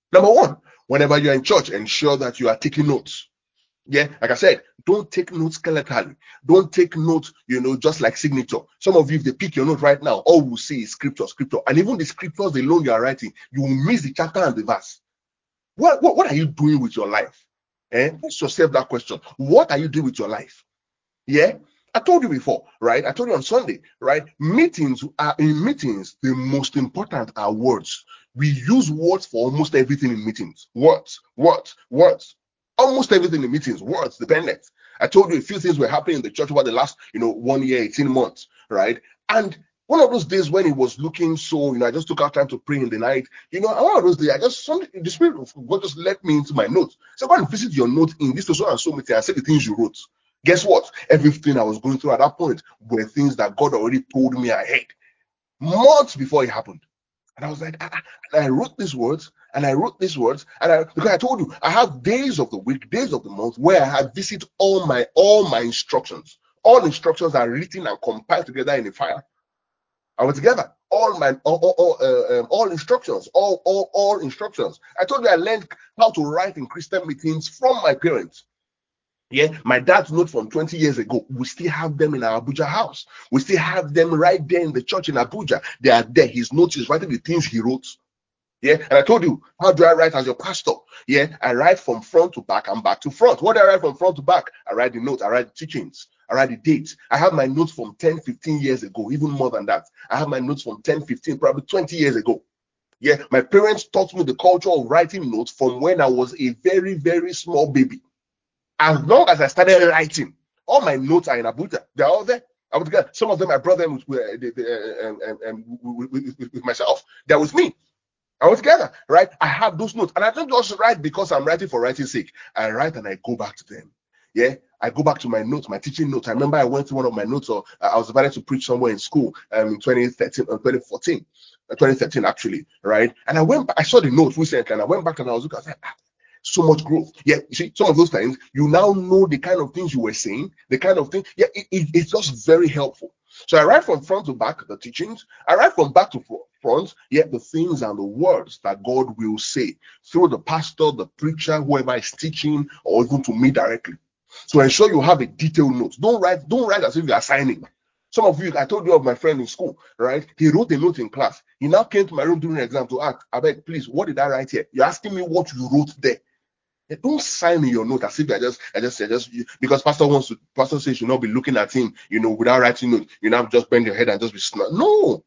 Number one, whenever you're in church, ensure that you are taking notes. Yeah, like I said, don't take notes skeletally. Don't take notes, you know, just like signature. Some of you, if they pick your note right now, all we'll see is scripture, scripture. And even the scriptures alone you are writing, you will miss the chapter and the verse. What, what, what are you doing with your life? Eh? Ask yourself that question. What are you doing with your life? Yeah. I told you before, right? I told you on Sunday, right? Meetings are in meetings, the most important are words. We use words for almost everything in meetings. Words, words, words. Almost everything in meetings, words, dependent. I told you a few things were happening in the church over the last, you know, one year, eighteen months, right? And one of those days when it was looking so, you know, I just took out time to pray in the night, you know, and one of those days, I just, some, the Spirit of God just let me into my notes. So go and visit your note in this so and so meeting and say the things you wrote. Guess what? Everything I was going through at that point were things that God already told me ahead, months before it happened. And I was like, ah, and I wrote these words, and I wrote these words, and I because I told you I have days of the week, days of the month where I have visit all my all my instructions. All instructions are written and compiled together in a file. I was together. All my all all, all, uh, um, all instructions, all all all instructions. I told you I learned how to write in Christian meetings from my parents. Yeah, my dad's note from twenty years ago, we still have them in our Abuja house. We still have them right there in the church in Abuja. They are there. His notes is writing the things he wrote. Yeah, and I told you, how do I write as your pastor? Yeah, I write from front to back and back to front. What do I write from front to back? I write the notes, I write the teachings, I write the dates. I have my notes from ten, fifteen years ago, even more than that. I have my notes from ten, fifteen, probably twenty years ago. Yeah, my parents taught me the culture of writing notes from when I was a very, very small baby. As long as I started writing, all my notes are in Abuja. They're all there. I would get some of them. I brought them with, with, with, with, with myself. They're with me. I was together, right? I have those notes, and I don't just write because I'm writing for writing's sake. I write and I go back to them. Yeah, I go back to my notes, my teaching notes. I remember I went to one of my notes, or I was invited to preach somewhere in school um, in twenty thirteen or twenty fourteen, uh, twenty thirteen actually, right? And I went, I saw the notes recently, and I went back and I was looking. I said, ah, so much growth. Yeah, you see, some of those times you now know the kind of things you were saying, the kind of thing. Yeah, it, it, it's just very helpful. So I write from front to back the teachings. I write from back to front, yet the things and the words that God will say through the pastor, the preacher, whoever is teaching, or even to me directly. So ensure you have a detailed note. Don't write, don't write as if you are signing. Some of you, I told you of my friend in school, right? He wrote a note in class. He now came to my room during the exam to ask, I beg, please, what did I write here? You're asking me what you wrote there. Don't sign in your note as if I just, I just, I just, because pastor wants to, pastor says you should not be looking at him, you know, without writing note. You now just bend your head and just be smart. No.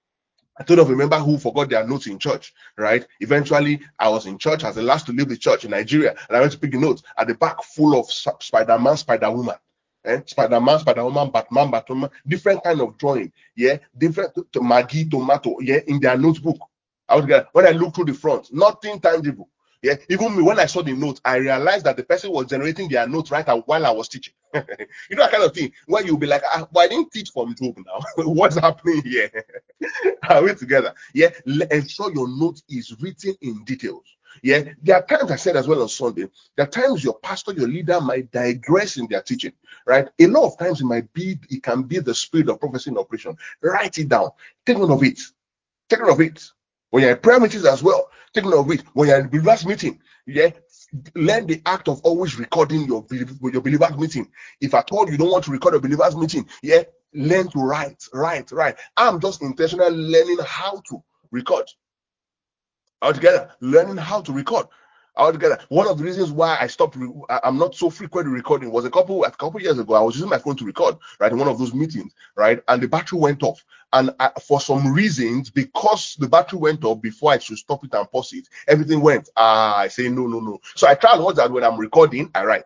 I told of remember who forgot their notes in church, right? Eventually, I was in church as the last to leave the church in Nigeria, and I went to pick the notes at the back, full of Spider-Man, Spider-Woman, eh? Spider-Man, Spider-Woman, Batman, Batman, different kind of drawing, yeah, different to Maggie, tomato, yeah, in their notebook. I was there when I looked through the front, nothing tangible. Yeah, even me, when I saw the note, I realized that the person was generating their notes right while I was teaching. You know, that kind of thing where you'll be like, ah, but I didn't teach from Job now. What's happening here? Are we together? Yeah, ensure your note is written in details. Yeah, there are times I said as well on Sunday, there are times your pastor, your leader might digress in their teaching, right? A lot of times it might be, it can be the spirit of prophecy in operation. Write it down. Take note of it. Take note of it. When you're in prayer meetings as well, take note of it. When you're in believers meeting, yeah, learn the act of always recording your your believers meeting. If at all you don't want to record a believers meeting, yeah, learn to write, write, write. I'm just intentionally learning how to record. Altogether, learning how to record. Altogether, one of the reasons why I stopped, re- I- I'm not so frequent recording was a couple a couple years ago. I was using my phone to record, right, in one of those meetings, right, and the battery went off. And I, for some reasons, because the battery went off before I should stop it and pause it, everything went. Ah, I say no, no, no. So I try and watch that when I'm recording, I write.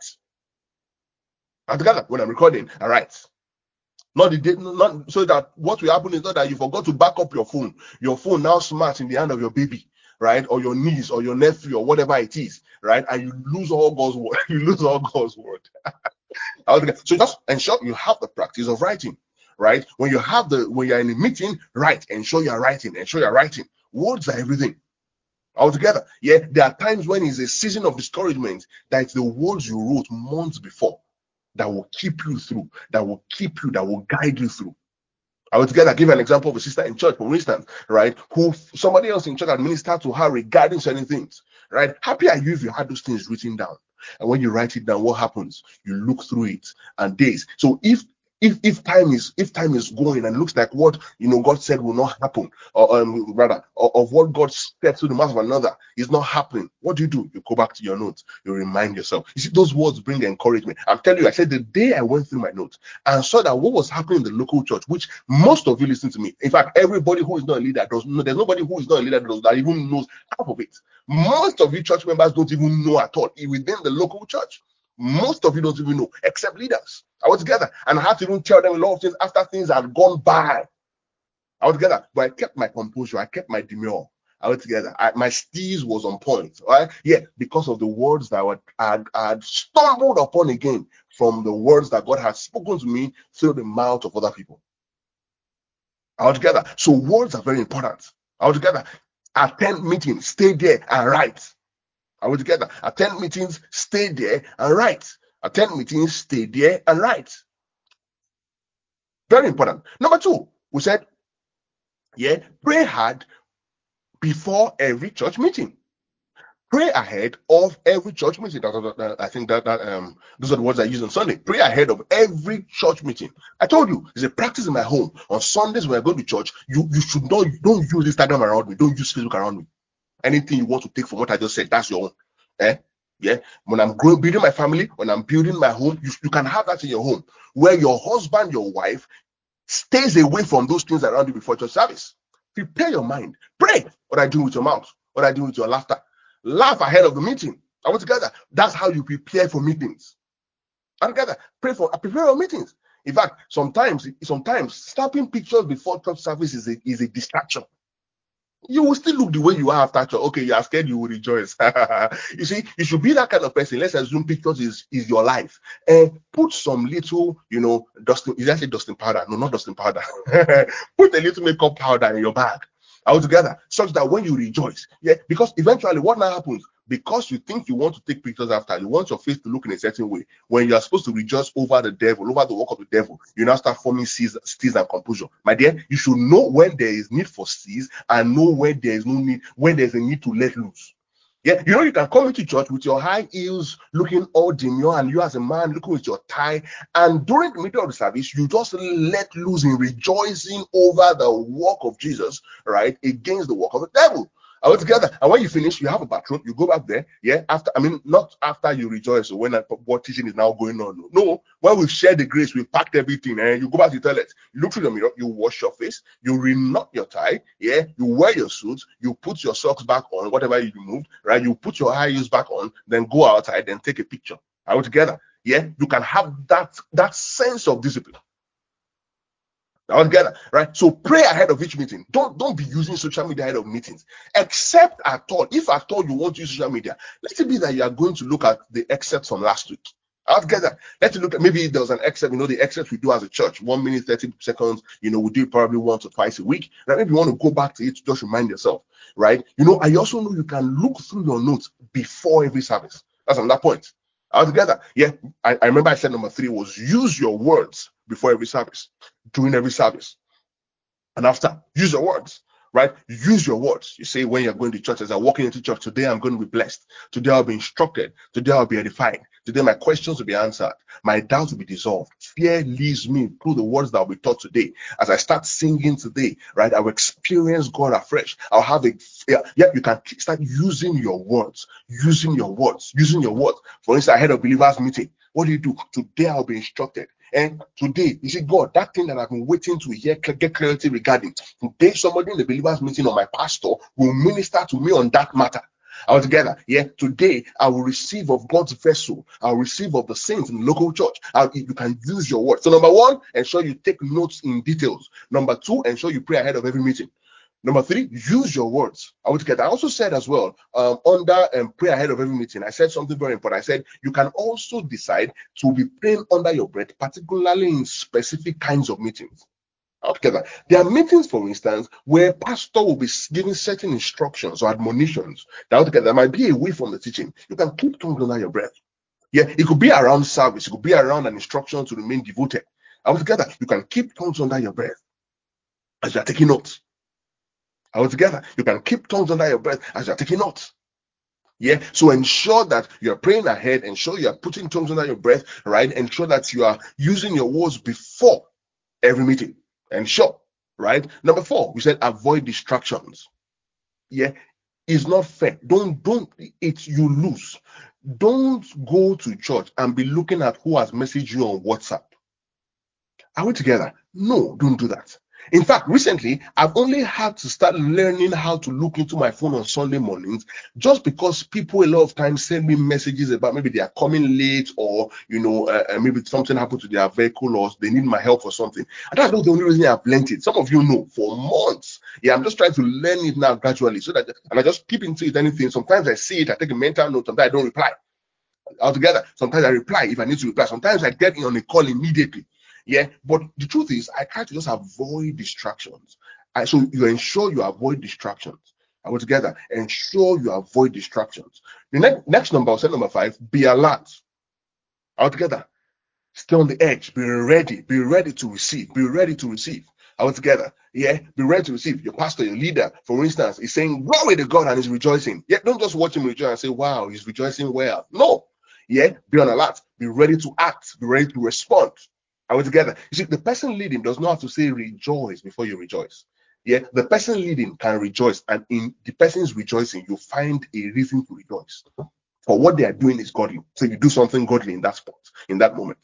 Altogether, when I'm recording, I write. Not the not so that what will happen is not that you forgot to back up your phone. Your phone now smart in the hand of your baby, right, or your niece or your nephew or whatever it is, right, and you lose all God's word. You lose all God's word. So just ensure you have the practice of writing, right? When you have the when you're in a meeting, write. Ensure you're writing. Ensure you're writing. Words are everything. Altogether, yeah, there are times when it's a season of discouragement that it's the words you wrote months before that will keep you through, that will keep you, that will guide you through. I would together give an example of a sister in church, for instance, right, who somebody else in church administered to her regarding certain things, right? Happy are you if you had those things written down. And when you write it down, what happens? You look through it and days. So if if if time is if time is going and looks like what you know God said will not happen, or um, rather, or, of what God said to the mouth of another is not happening, what do you do? You go back to your notes. You remind yourself. You see, those words bring encouragement. I'm telling you, I said the day I went through my notes and saw that what was happening in the local church, which most of you listen to me. In fact, everybody who is not a leader does know. There's nobody who is not a leader that, that even knows half of it. Most of you church members don't even know at all within the local church. Most of you don't even know, except leaders. I was together, and I had to even tell them a lot of things after things had gone by. I was together, but I kept my composure. I kept my demure. I was together. I, my steez was on point. Right? Yeah, because of the words that I had, I had stumbled upon again from the words that God has spoken to me through the mouth of other people. I was together. So words are very important. I was together. Attend meetings, stay there and write. Are we together? Attend meetings, stay there and write. Attend meetings, stay there and write. Very important. Number two, we said, yeah, pray hard before every church meeting. Pray ahead of every church meeting. That, that, that, I think that, that um those are the words I use on Sunday. Pray ahead of every church meeting. I told you, it's a practice in my home. On Sundays when I go to church, you you should not don't use Instagram around me. Don't use Facebook around me. Anything you want to take from what I just said, that's your own. Eh? Yeah. When I'm growing, building my family, when I'm building my home, you, you can have that in your home where your husband, your wife stays away from those things around you before church service. Prepare your mind. Pray. What I do with your mouth, what I do with your laughter. Laugh ahead of the meeting. I want together. That's how you prepare for meetings. And together, pray for prepare your meetings. In fact, sometimes, sometimes snapping pictures before church service is a, is a distraction. You will still look the way you are after church. Okay, you are scared, you will rejoice. You see, you should be that kind of person. Let's assume pictures is, is your life. And put some little, you know, dusting, is that say dusting powder? No, not dusting powder. Put a little makeup powder in your bag all together, such that when you rejoice, yeah, because eventually what now happens, because you think you want to take pictures after, you want your face to look in a certain way, when you are supposed to rejoice over the devil, over the work of the devil, you now start forming steez and composure. My dear, you should know when there is need for steez and know when there is no need, when there's a need to let loose. Yeah, you know, you can come into church with your high heels looking all demure, and you as a man looking with your tie, and during the middle of the service, you just let loose in rejoicing over the work of Jesus, right, against the work of the devil. All together. And when you finish, you have a bathroom, you go back there, yeah, after, I mean, not after you rejoice, or when that, what teaching is now going on. No, when we've shared the grace, we've packed everything, and you go back to the toilet, you look through the mirror, you wash your face, you reknot your tie, yeah, you wear your suit, you put your socks back on, whatever you removed, right, you put your high heels back on, then go outside, then take a picture. All together, yeah, you can have that, that sense of discipline. All together, right? So pray ahead of each meeting. Don't don't be using social media ahead of meetings, except at all. If at all you want to use social media, let it be that you are going to look at the excerpts from last week. All together, let's look at, maybe there was an excerpt. You know, the excerpt we do as a church, one minute thirty seconds. You know, we do it probably once or twice a week. Right? Maybe you want to go back to it to just remind yourself, right? You know, I also know you can look through your notes before every service. That's another point. All together, yeah. I, I remember I said number three was use your words before every service, during every service, and after. Use your words, right? Use your words. You say when you're going to church, as I'm walking into church, today I'm going to be blessed. Today I'll be instructed. Today I'll be edified. Today my questions will be answered. My doubts will be dissolved. Fear leaves me through the words that will be taught today. As I start singing today, right, I will experience God afresh. I'll have a, yeah, yeah, you can start using your words, using your words, using your words. For instance, ahead of believers meeting, what do you do? Today I'll be instructed. And today, you see, God, that thing that I've been waiting to hear, get clarity regarding, today somebody in the believers meeting or my pastor will minister to me on that matter. All together, yeah. Today, I will receive of God's vessel. I'll receive of the saints in the local church. I'll, you can use your words. So, number one, ensure you take notes in details. Number two, ensure you pray ahead of every meeting. Number three, use your words. I would get. I also said as well, um, under um, pray ahead of every meeting, I said something very important. I said you can also decide to be praying under your breath, particularly in specific kinds of meetings. Altogether, there are meetings, for instance, where pastor will be giving certain instructions or admonitions that altogether might be away from the teaching. You can keep tongue under your breath. Yeah, it could be around service. It could be around an instruction to remain devoted. Altogether, you can keep tongues under your breath as you are taking notes. Altogether, you can keep tongues under your breath as you're taking notes. Yeah, so ensure that you're praying ahead, ensure you're putting tongues under your breath, right? Ensure that you are using your words before every meeting. Ensure, right? Number four, we said avoid distractions. Yeah, it's not fair. Don't don't it you lose. Don't go to church and be looking at who has messaged you on WhatsApp. Are we together? No, don't do that. In fact, recently, I've only had to start learning how to look into my phone on Sunday mornings just because people a lot of times send me messages about maybe they are coming late or, you know, uh, uh, maybe something happened to their vehicle or they need my help for something. And that's not the only reason I've learned it. Some of you know for months. Yeah, I'm just trying to learn it now gradually so that, and I just keep into it anything. Sometimes I see it, I take a mental note, sometimes I don't reply altogether. Sometimes I reply if I need to reply. Sometimes I get in on a call immediately. Yeah, but the truth is, I try to just avoid distractions. I, so you ensure you avoid distractions. I go together. Ensure you avoid distractions. The next next number, I'll say number five, be alert. Altogether. Stay on the edge. Be ready. Be ready to receive. Be ready to receive. All together. Yeah. Be ready to receive. Your pastor, your leader, for instance, is saying, glory to God and is rejoicing. Yeah. Don't just watch him rejoice and say, wow, he's rejoicing well. No. Yeah. Be on alert. Be ready to act. Be ready to respond. Are we together? You see, the person leading does not have to say rejoice before you rejoice. Yeah. The person leading can rejoice, and in the person's rejoicing, you find a reason to rejoice. For what they are doing is godly. So you do something godly in that spot, in that moment.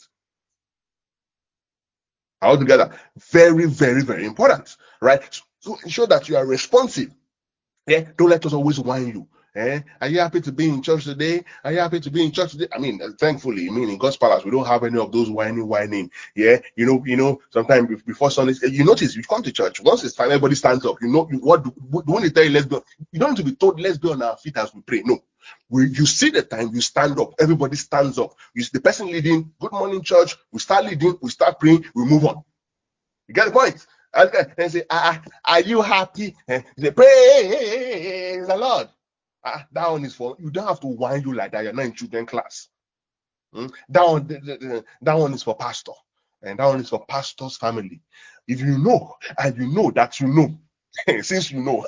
Altogether, very, very, very important, right? So ensure that you are responsive. Yeah, don't let us always whine you. Eh? Are you happy to be in church today? Are you happy to be in church today? I mean, uh, thankfully, I mean, in God's palace, we don't have any of those whining, whining. Yeah, you know, you know, sometimes before Sunday, you notice you come to church once it's time, everybody stands up. You know, you, what when they tell you let's go, you don't need to be told let's be on our feet as we pray. No, we, you see the time, you stand up. Everybody stands up. You see the person leading. Good morning, church. We start leading. We start praying. We move on. You get the point? And say, ah, are you happy? And say, praise the Lord. Ah, that one is for you. Don't have to whine you like that. You're not in children class. Hmm? That one, that one is for pastor, and that one is for pastor's family. If you know, and you know that you know, since you know,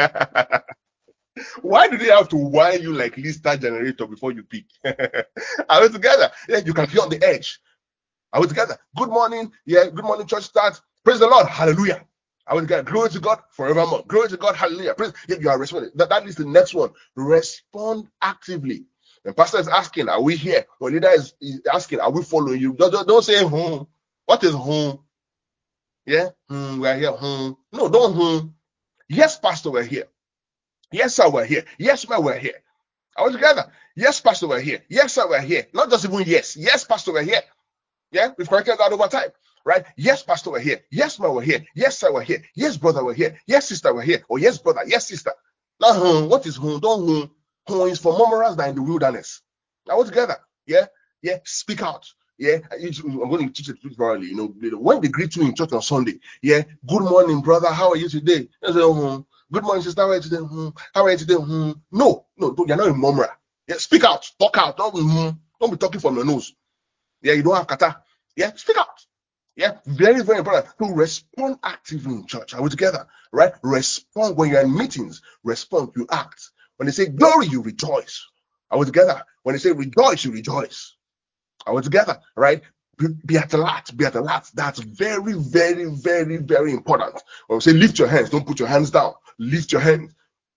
why do they have to whine you like Lister generator before you pick? Are we together? Yeah, you can be on the edge. Are we together? Good morning. Yeah, good morning, church starts. Praise the Lord. Hallelujah. Are we together? Glory to God forevermore. Glory to God. Hallelujah. Praise. Yeah, you are responding. That, that is the next one. Respond actively. The pastor is asking, are we here? Or leader is, is asking, are we following you? Don't, don't, don't say home. What is home? Yeah, hmm, we're here. Hmm. No, don't hmm. Yes, pastor, we're here. Yes, sir, we're here. Yes, ma'am, we're here. Are we together? Yes, pastor, we're here. Yes, sir, we're here. Not just even yes. Yes, pastor, we're here. Yeah, we've corrected that over time, right? Yes, pastor, we're here. Yes, ma, we're here. Yes, sir, we're here. Yes, brother, we're here. Yes, sister, we're here. Or yes, brother, yes, sister. Now, hmm, what is hum? Don't hum. Hum is for murmurers that are in the wilderness. Now, all together. Yeah, yeah, speak out. Yeah, I'm going to teach it thoroughly. You know, when they greet you in church on Sunday, yeah, good morning, brother. How are you today? They say, hmm. Good morning, sister. How are you today? Hmm. How are you today? Hmm. No, no, you're not a murmurer. Yeah, speak out, talk out. Don't, hmm. Don't be talking from your nose. Yeah, you don't have kata. Yeah, speak out. Yeah, very, very important to respond actively in church. Are we together? Right? Respond when you're in meetings. Respond, you act. When they say glory, you rejoice. Are we together? When they say rejoice, you rejoice. Are we together? Right? Be, be at alert. Be at alert. That's very, very, very, very important. When we say lift your hands, don't put your hands down. Lift your hands.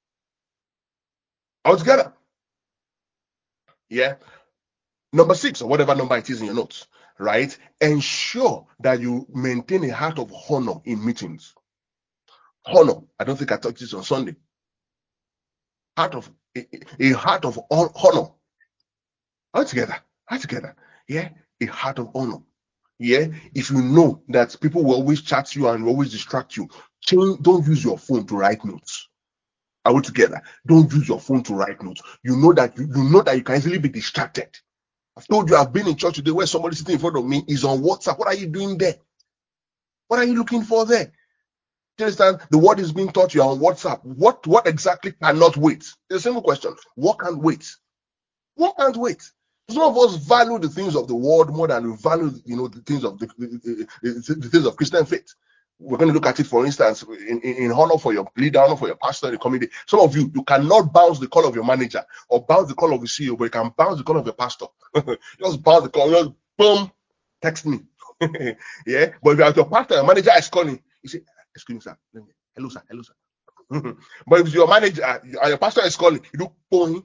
Are we together? Yeah. Number six, or whatever number it is in your notes, right? Ensure that you maintain a heart of honor in meetings. Honor. I don't think I taught this on Sunday. Heart of a, a heart of honor. All together. All together. Yeah. A heart of honor. Yeah. If you know that people will always chat you and will always distract you, change, don't use your phone to write notes. Are we together? Don't use your phone to write notes. You know that you, you know that you can easily be distracted. I've told you I've been in church today where somebody sitting in front of me is on WhatsApp. What are you doing there? What are you looking for there? Do you understand? The word is being taught you on WhatsApp. What what exactly cannot wait? It's a simple question. What can't wait? What can't wait? Some of us value the things of the world more than we value, you know, the things of the, the, the, the things of Christian faith. we're going to look at it, for instance, in, in, in honor for your leader, honor for your pastor in the community. Some of you, you cannot bounce the call of your manager or bounce the call of the C E O, but you can bounce the call of your pastor. Just bounce the call, just boom, text me. Yeah, but if you have your pastor, your manager is calling, you say, excuse me, sir. Hello, sir. Hello, sir. But if your manager and your pastor is calling, you do boing.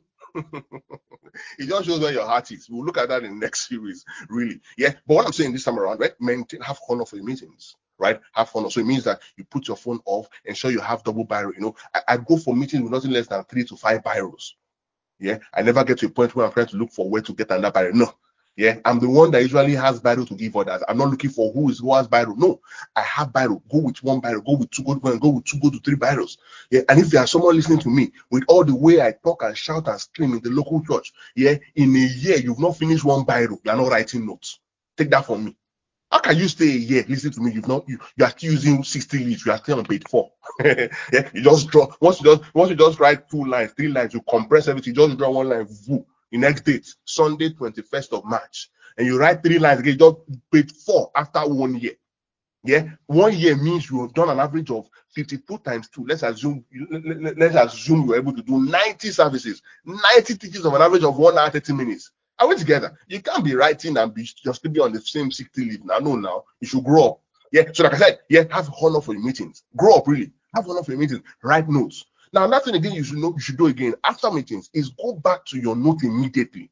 It just shows where your heart is. We'll look at that in the next series, really. Yeah. But what I'm saying this time around, right? Maintain, have honor for your meetings, right? Have honor. So it means that you put your phone off, ensure you have double biro. You know, I, I go for meetings with nothing less than three to five biros. Yeah. I never get to a point where I'm trying to look for where to get another biro. No. Yeah, I'm the one that usually has biro to give others. I'm not looking for who is who has biro. No, I have biro. Go with one biro. Go with two. Go with go with two. Go to three biros. Yeah, and if there's someone listening to me with all the way I talk and shout and scream in the local church, yeah, in a year you've not finished one biro. You're not writing notes. Take that from me. How can you stay a year? Listen to me. You've not you, you are still using sixty leads. You are still on page four. Yeah, you just draw once you just once you just write two lines, three lines, you compress everything. You just draw one line. Woo. The next date, Sunday, twenty-first of March, and you write three lines again, just page four after one year. Yeah, one year means you have done an average of fifty-two times two. Let's assume let's assume you're able to do ninety services, ninety teachings of an average of one hour thirty minutes. Are we together? You can't be writing and be just be on the same sixty leave. Now, no, now you should grow up. Yeah, so like I said, yeah, have honor for your meetings. Grow up, really. Have honor for your meetings. Write notes. Now, nothing again you should know you should do again after meetings is go back to your note immediately.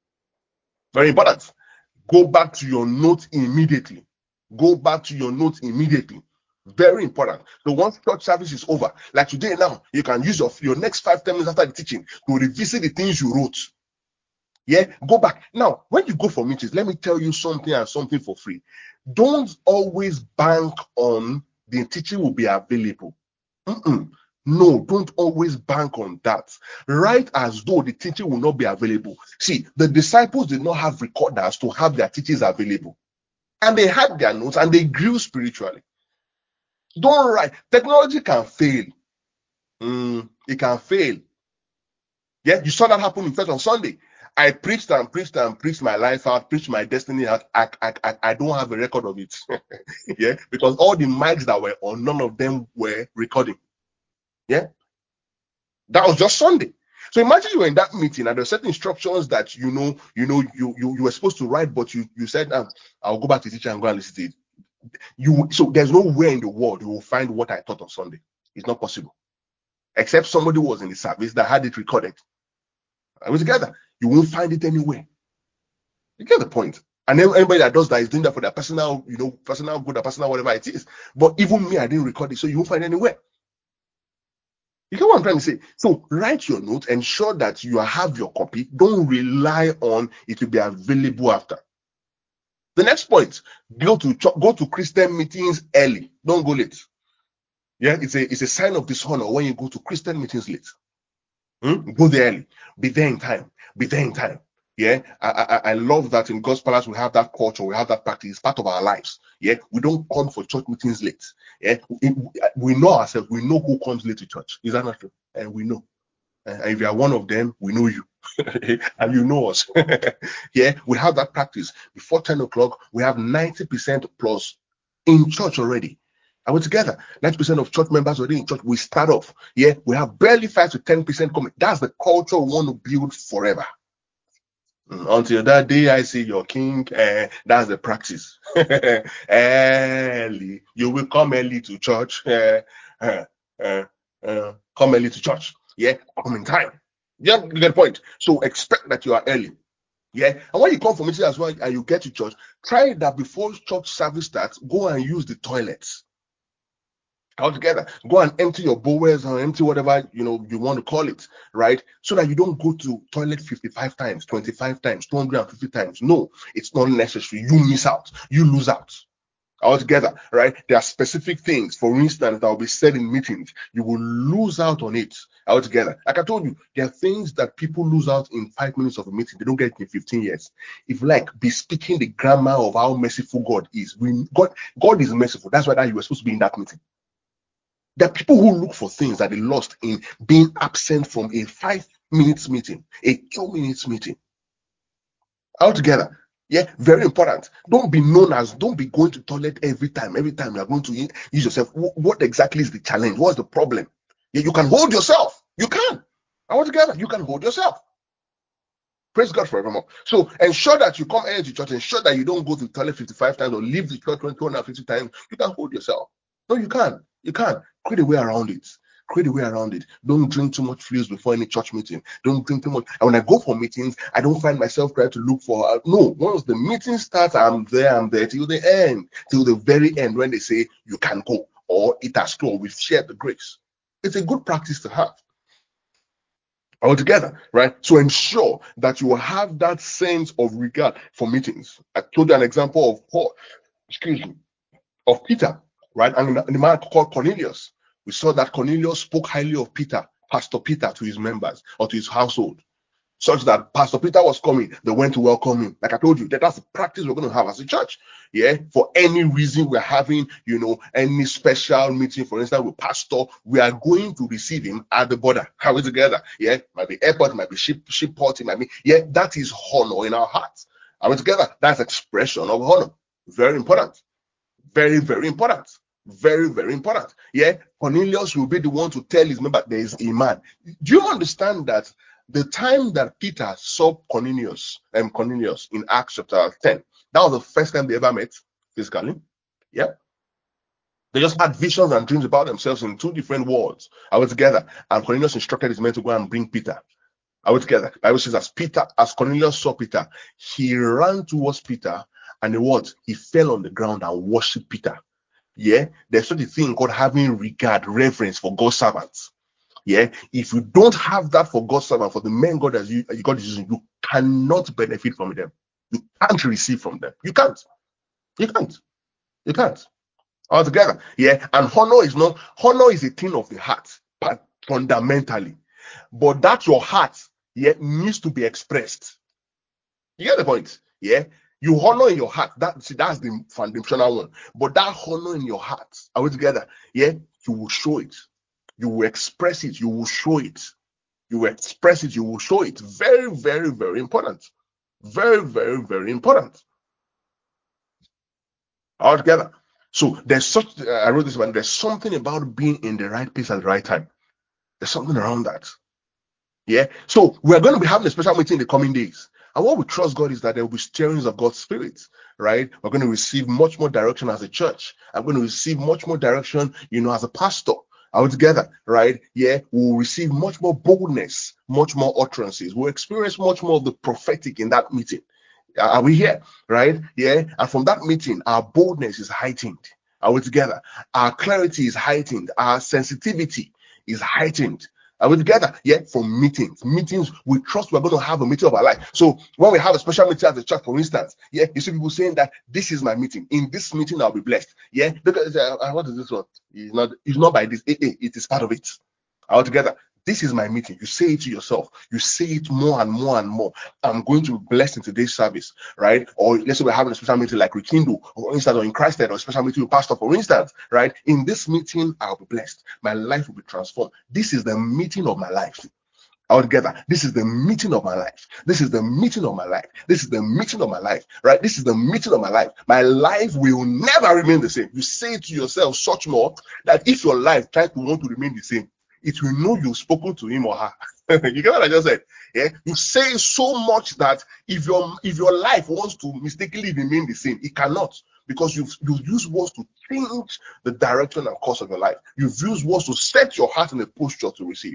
Very important. Go back to your note immediately. Go back to your note immediately. Very important. So once church service is over, like today now, you can use your, your next five, ten minutes after the teaching to revisit the things you wrote. Yeah, go back. Now, when you go for meetings, let me tell you something and something for free. Don't always bank on the teaching will be available. Mm-mm. No, don't always bank on that. Write as though the teaching will not be available. See, the disciples did not have recorders to have their teachings available. And they had their notes and they grew spiritually. Don't write. Technology can fail. Mm, it can fail. Yeah, you saw that happen in church on Sunday. I preached and preached and preached my life out, preached my destiny out. I, I, I, I don't have a record of it. Yeah, because all the mics that were on, none of them were recording. Yeah, that was just Sunday. So imagine you were in that meeting and there are certain instructions that you know, you know, you you, you were supposed to write, but you you said, um, I'll go back to the teacher and go and listen to it. You so there's nowhere in the world you will find what I taught on Sunday. It's not possible, except somebody who was in the service that had it recorded. I was together. You won't find it anywhere. You get the point. And then anybody that does that is doing that for their personal, you know, personal good or personal whatever it is. But even me, I didn't record it, so you won't find it anywhere. You get what I'm trying to say? So write your notes, ensure that you have your copy. Don't rely on it to be available after. The next point, go to go to Christian meetings early. Don't go late. Yeah, it's a it's a sign of dishonor when you go to Christian meetings late. Hmm? Go there early. Be there in time. Be there in time. Yeah, I, I I love that in God's Palace we have that culture, we have that practice. It's part of our lives. Yeah, we don't come for church meetings late. Yeah, we, we know ourselves. We know who comes late to church. Is that not true? And we know. And if you are one of them, we know you, and you know us. Yeah, we have that practice. Before ten o'clock, we have ninety percent plus in church already. Are we together? ninety percent of church members already in church. We start off. Yeah, we have barely five to ten percent coming. That's the culture we want to build forever. Mm, Until that day I see your king, uh, that's the practice. Early, you will come early to church. Uh, uh, uh, uh, come early to church. Yeah, come in time. Yeah, you get the point. So expect that you are early. Yeah, and when you come for meeting as well and you get to church, try that before church service starts, go and use the toilets. All together, go and empty your bowels or empty whatever you know you want to call it, right? So that you don't go to toilet fifty-five times, twenty-five times, two hundred fifty times. No, it's not necessary. You miss out, you lose out. All together, right? There are specific things, for instance, that will be said in meetings. You will lose out on it altogether. Like I told you, there are things that people lose out in five minutes of a meeting. They don't get it in fifteen years. If like be speaking the grammar of how merciful God is. We God, God is merciful. That's why that you were supposed to be in that meeting. There are people who look for things that they lost in being absent from a five minutes meeting, a two minutes meeting. Altogether, Yeah, very important. Don't be known as, don't be going to toilet every time. Every time you're going to use yourself. What exactly is the challenge? What's the problem? Yeah, you can hold yourself. You can. I want together. You can hold yourself. Praise God forevermore. So ensure that you come early to church. Ensure that you don't go to the toilet fifty-five times or leave the church two hundred fifty times. You can hold yourself. No, you can. You can. Create a way around it. Create a way around it. Don't drink too much fluids before any church meeting. Don't drink too much. And when I go for meetings, I don't find myself trying to look for. Uh, no, once the meeting starts, I'm there. I'm there till the end, till the very end when they say you can go or it has closed. We've shared the grace. It's a good practice to have. Altogether, right? So ensure that you have that sense of regard for meetings. I told you an example of Paul, excuse me, of Peter, right? And the man called Cornelius. We saw that Cornelius spoke highly of Peter, Pastor Peter, to his members or to his household, such that Pastor Peter was coming, they went to welcome him. Like I told you, that that's the practice we're going to have as a church. Yeah, for any reason we're having, you know, any special meeting, for instance, with Pastor, we are going to receive him at the border. How we together? Yeah, might be airport, might be ship, ship port, it might be, yeah, that is honor in our hearts. Are we together? That's expression of honor. Very important. Very, very important. Very, very important. Yeah, Cornelius will be the one to tell his member there is a man. Do you understand that the time that Peter saw Cornelius and um, Cornelius in Acts chapter ten, that was the first time they ever met physically? Yeah. They just had visions and dreams about themselves in two different worlds. I was together, and Cornelius instructed his men to go and bring Peter. I was together. Bible says as Peter, as Cornelius saw Peter, he ran towards Peter, and the what? He fell on the ground and worshipped Peter. Yeah, there's such a thing called having regard, reverence for God's servants. Yeah, if you don't have that for God's servant, for the men God has you, God is using, you cannot benefit from them. You can't receive from them. You can't. You can't. You can't. Altogether. Yeah, and honor is not honor is a thing of the heart, but fundamentally. But that your heart, yeah, needs to be expressed. You get the point? Yeah. You honor in your heart. That see, that's the foundational one. But that honor in your heart, are we together? Yeah, you will show it. You will express it. You will show it. You will express it. You will show it. Very, very, very important. Very, very, very important. All together. So there's such. Uh, I wrote this one. There's something about being in the right place at the right time. There's something around that. Yeah. So we're going to be having a special meeting in the coming days. And what we trust God is that there will be stirrings of God's Spirit, right? We're going to receive much more direction as a church. I'm going to receive much more direction, you know, as a pastor. All together, right? Yeah, we'll receive much more boldness, much more utterances. We'll experience much more of the prophetic in that meeting. Are we here? Right? Yeah. And from that meeting, our boldness is heightened. Are we together? Our clarity is heightened. Our sensitivity is heightened. Are we together? Yeah, from meetings. Meetings, we trust we're going to have a meeting of our life. So when we have a special meeting at the church, for instance, yeah, you see people saying that this is my meeting. In this meeting, I'll be blessed. Yeah, because uh, what is this one? It's not, it's not by this. It, it, it is part of it. All together. This is my meeting. You say it to yourself. You say it more and more and more. I'm going to be blessed in today's service, right? Or let's say we're having a special meeting like Rekindle, or instance, or in Christed, or a special meeting with Pastor, for instance, right? In this meeting, I'll be blessed. My life will be transformed. This is the meeting of my life. Altogether, this is the meeting of my life. This is the meeting of my life. This is the meeting of my life, right? This is the meeting of my life. My life will never remain the same. You say it to yourself such more that if your life tries to want to remain the same, it will know you've spoken to him or her. You get what I just said? Yeah. You say so much that if your if your life wants to mistakenly remain the same, it cannot, because you've you've used words to change the direction and course of your life. You've used words to set your heart in a posture to receive.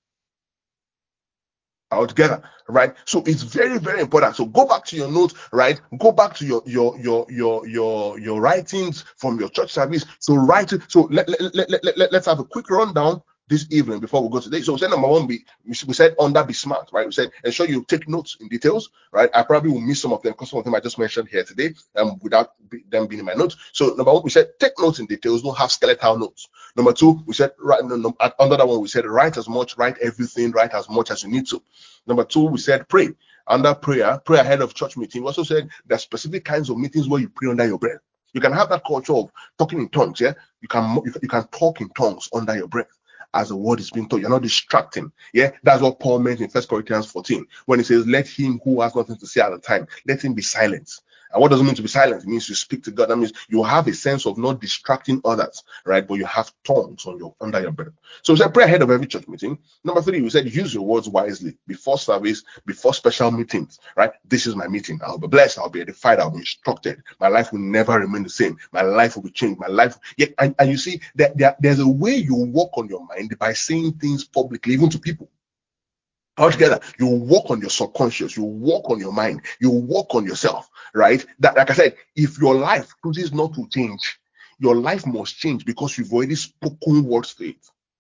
Altogether, right? So it's very, very important. So go back to your notes, right? Go back to your your your your your your writings from your church service. So write it. So let, let, let, let, let, let's have a quick rundown this evening before we go today. So we said number one, be we said under be smart, right? We said ensure you take notes in details, right? I probably will miss some of them because some of them I just mentioned here today, um, without be, them being in my notes. So number one, we said take notes in details, don't have skeletal notes. Number two, we said right no, no, under that one we said write as much, write everything, write as much as you need to. Number two, we said pray. Under prayer, pray ahead of church meeting. We also said there are specific kinds of meetings where you pray under your breath. You can have that culture of talking in tongues. Yeah, you can you can talk in tongues under your breath. as the word is being taught. You're not distracting. Yeah, that's what Paul meant in First Corinthians fourteen when he says, "Let him who has nothing to say at the time, let him be silent." And what does it mean to be silent? It means you speak to God. That means you have a sense of not distracting others, right? But you have tongues on your under your belt. So we said pray ahead of every church meeting. Number three, we said use your words wisely before service, before special meetings, right? This is my meeting. I'll be blessed. I'll be edified. I'll be instructed. My life will never remain the same. My life will be changed. My life, yeah. And, and you see that there, there's a way you work on your mind by saying things publicly, even to people. Altogether, you work on your subconscious, you work on your mind, you work on yourself, right? That, like I said, if your life chooses not to change, your life must change because you've already spoken words to it.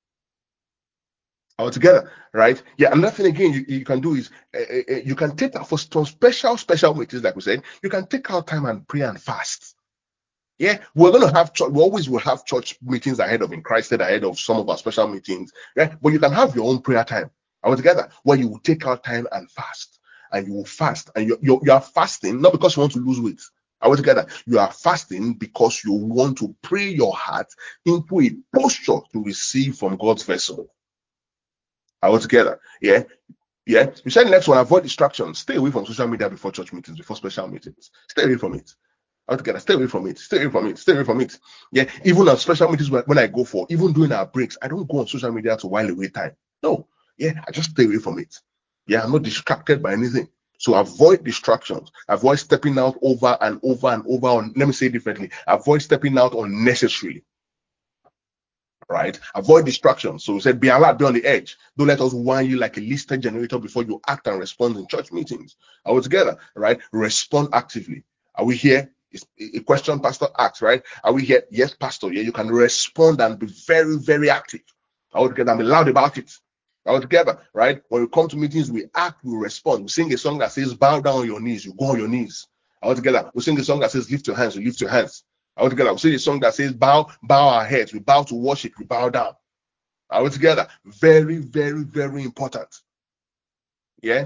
Altogether, right? Yeah, another thing again you, you can do is uh, uh, you can take out for some special, special meetings, like we said, you can take out time and pray and fast. Yeah, we're going to have church, we always will have church meetings ahead of in Christ ahead of some of our special meetings, right? But you can have your own prayer time altogether where you will take out time and fast, and you will fast, and you you you are fasting not because you want to lose weight. Altogether, you are fasting because you want to pray your heart into a posture to receive from God's vessel. Altogether, yeah. Yeah, you said next one, avoid distractions. Stay away from social media before church meetings, before special meetings. Stay away from it. Altogether, stay away from it, stay away from it, stay away from it. Yeah, even on special meetings when I go for, even during our breaks, I don't go on social media to while away time. No, yeah, I just stay away from it. Yeah, I'm not distracted by anything. So avoid distractions. Avoid stepping out over and over and over on, let me say it differently. Avoid stepping out unnecessarily. Right? Avoid distractions. So we said be alert, be on the edge. Don't let us whine you like a listed generator before you act and respond in church meetings. Are we together? Right? Respond actively. Are we here? It's a question Pastor asks, right? Are we here? Yes, Pastor. Yeah, you can respond and be very, very active. Are we together? I'm loud about it. Are we together? Right? When we come to meetings, we act, we respond. We sing a song that says, bow down on your knees, you go on your knees. Are we together? We sing a song that says, lift your hands, you lift your hands. Are we together? We sing a song that says, bow, bow our heads, we bow to worship, we bow down. Are we together? Very, very, very important. Yeah?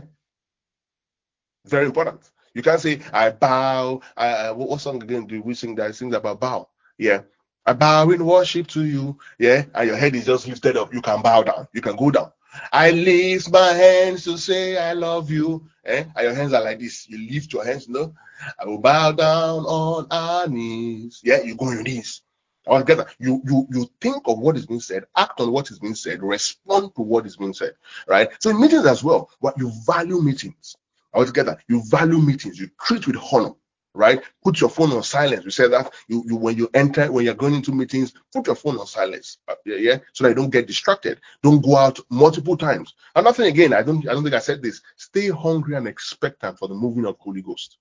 Very important. You can't say, I bow. I, what, what song again do we sing that sings about bow? Yeah. I bow in worship to you. Yeah. And your head is just lifted up. You can bow down. You can go down. I lift my hands to say I love you. Eh? And your hands are like this. You lift your hands, no? I will bow down on our knees. Yeah, you go on your knees. Altogether, you you you think of what is being said, act on what is being said, respond to what is being said, right? So in meetings as well, what you value meetings. Altogether, you value meetings, you treat with honor, right? Put your phone on silence. We said that you, you when you enter, when you're going into meetings, put your phone on silence, uh, yeah, yeah, so that you don't get distracted. Don't go out multiple times. And nothing again, I don't, I don't think I said this. Stay hungry and expectant for the moving of the Holy Ghost.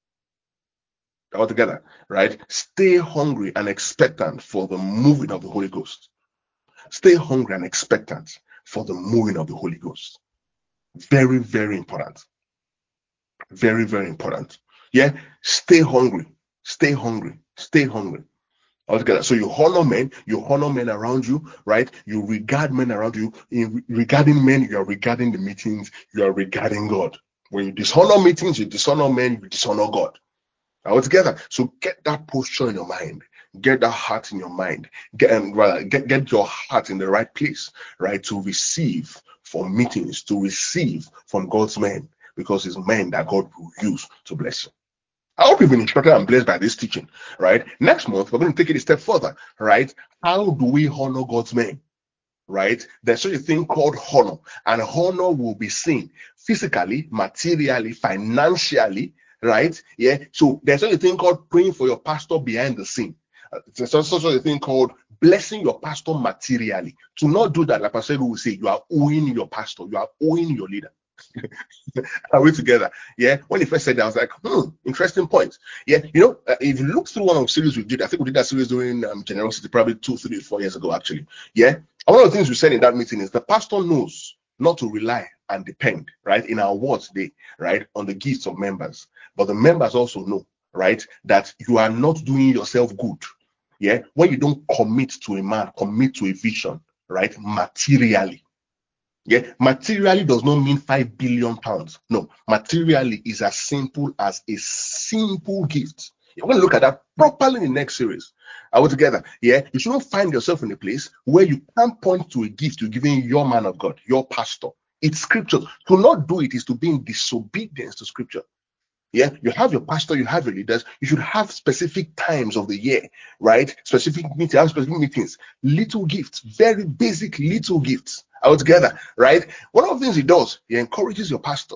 Altogether, right? Stay hungry and expectant for the moving of the Holy Ghost. Stay hungry and expectant for the moving of the Holy Ghost. Very, very important. Very, very important. Yeah, stay hungry, stay hungry, stay hungry. Altogether. So you honor men, you honor men around you, right? You regard men around you. In regarding men, you are regarding the meetings, you are regarding God. When you dishonor meetings, you dishonor men, you dishonor God. Altogether. So get that posture in your mind, get that heart in your mind, get um, rather get, get your heart in the right place, right? To receive from meetings, to receive from God's men. Because it's men that God will use to bless you. I hope you've been instructed and blessed by this teaching, right? Next month, we're going to take it a step further, right? How do we honor God's men, right? There's such a thing called honor, and honor will be seen physically, materially, financially, right? Yeah. So there's such a thing called praying for your pastor behind the scene. Uh, There's also such a thing called blessing your pastor materially. To not do that, like I said, we will say you are owing your pastor, you are owing your leader. Are we together? Yeah. When he first said that, I was like, hmm, interesting point. Yeah. You know, uh, if you look through one of the series we did, I think we did that series during um, generosity, probably two, three, four years ago, actually. Yeah. And one of the things we said in that meeting is the pastor knows not to rely and depend, right, in our world today, right, on the gifts of members. But the members also know, right, that you are not doing yourself good. Yeah. When you don't commit to a man, commit to a vision, right, materially. Yeah, materially does not mean five billion pounds. No, materially is as simple as a simple gift. You're going to look at that properly in the next series. Are we together? Yeah. You shouldn't find yourself in a place where you can't point to a gift you're giving your man of God, your pastor. It's scripture. To not do it is to be in disobedience to scripture. Yeah, you have your pastor, you have your leaders. You should have specific times of the year, right? Specific meetings, have specific meetings. Little gifts, very basic little gifts. Are we together? Right? One of the things he does, he encourages your pastor.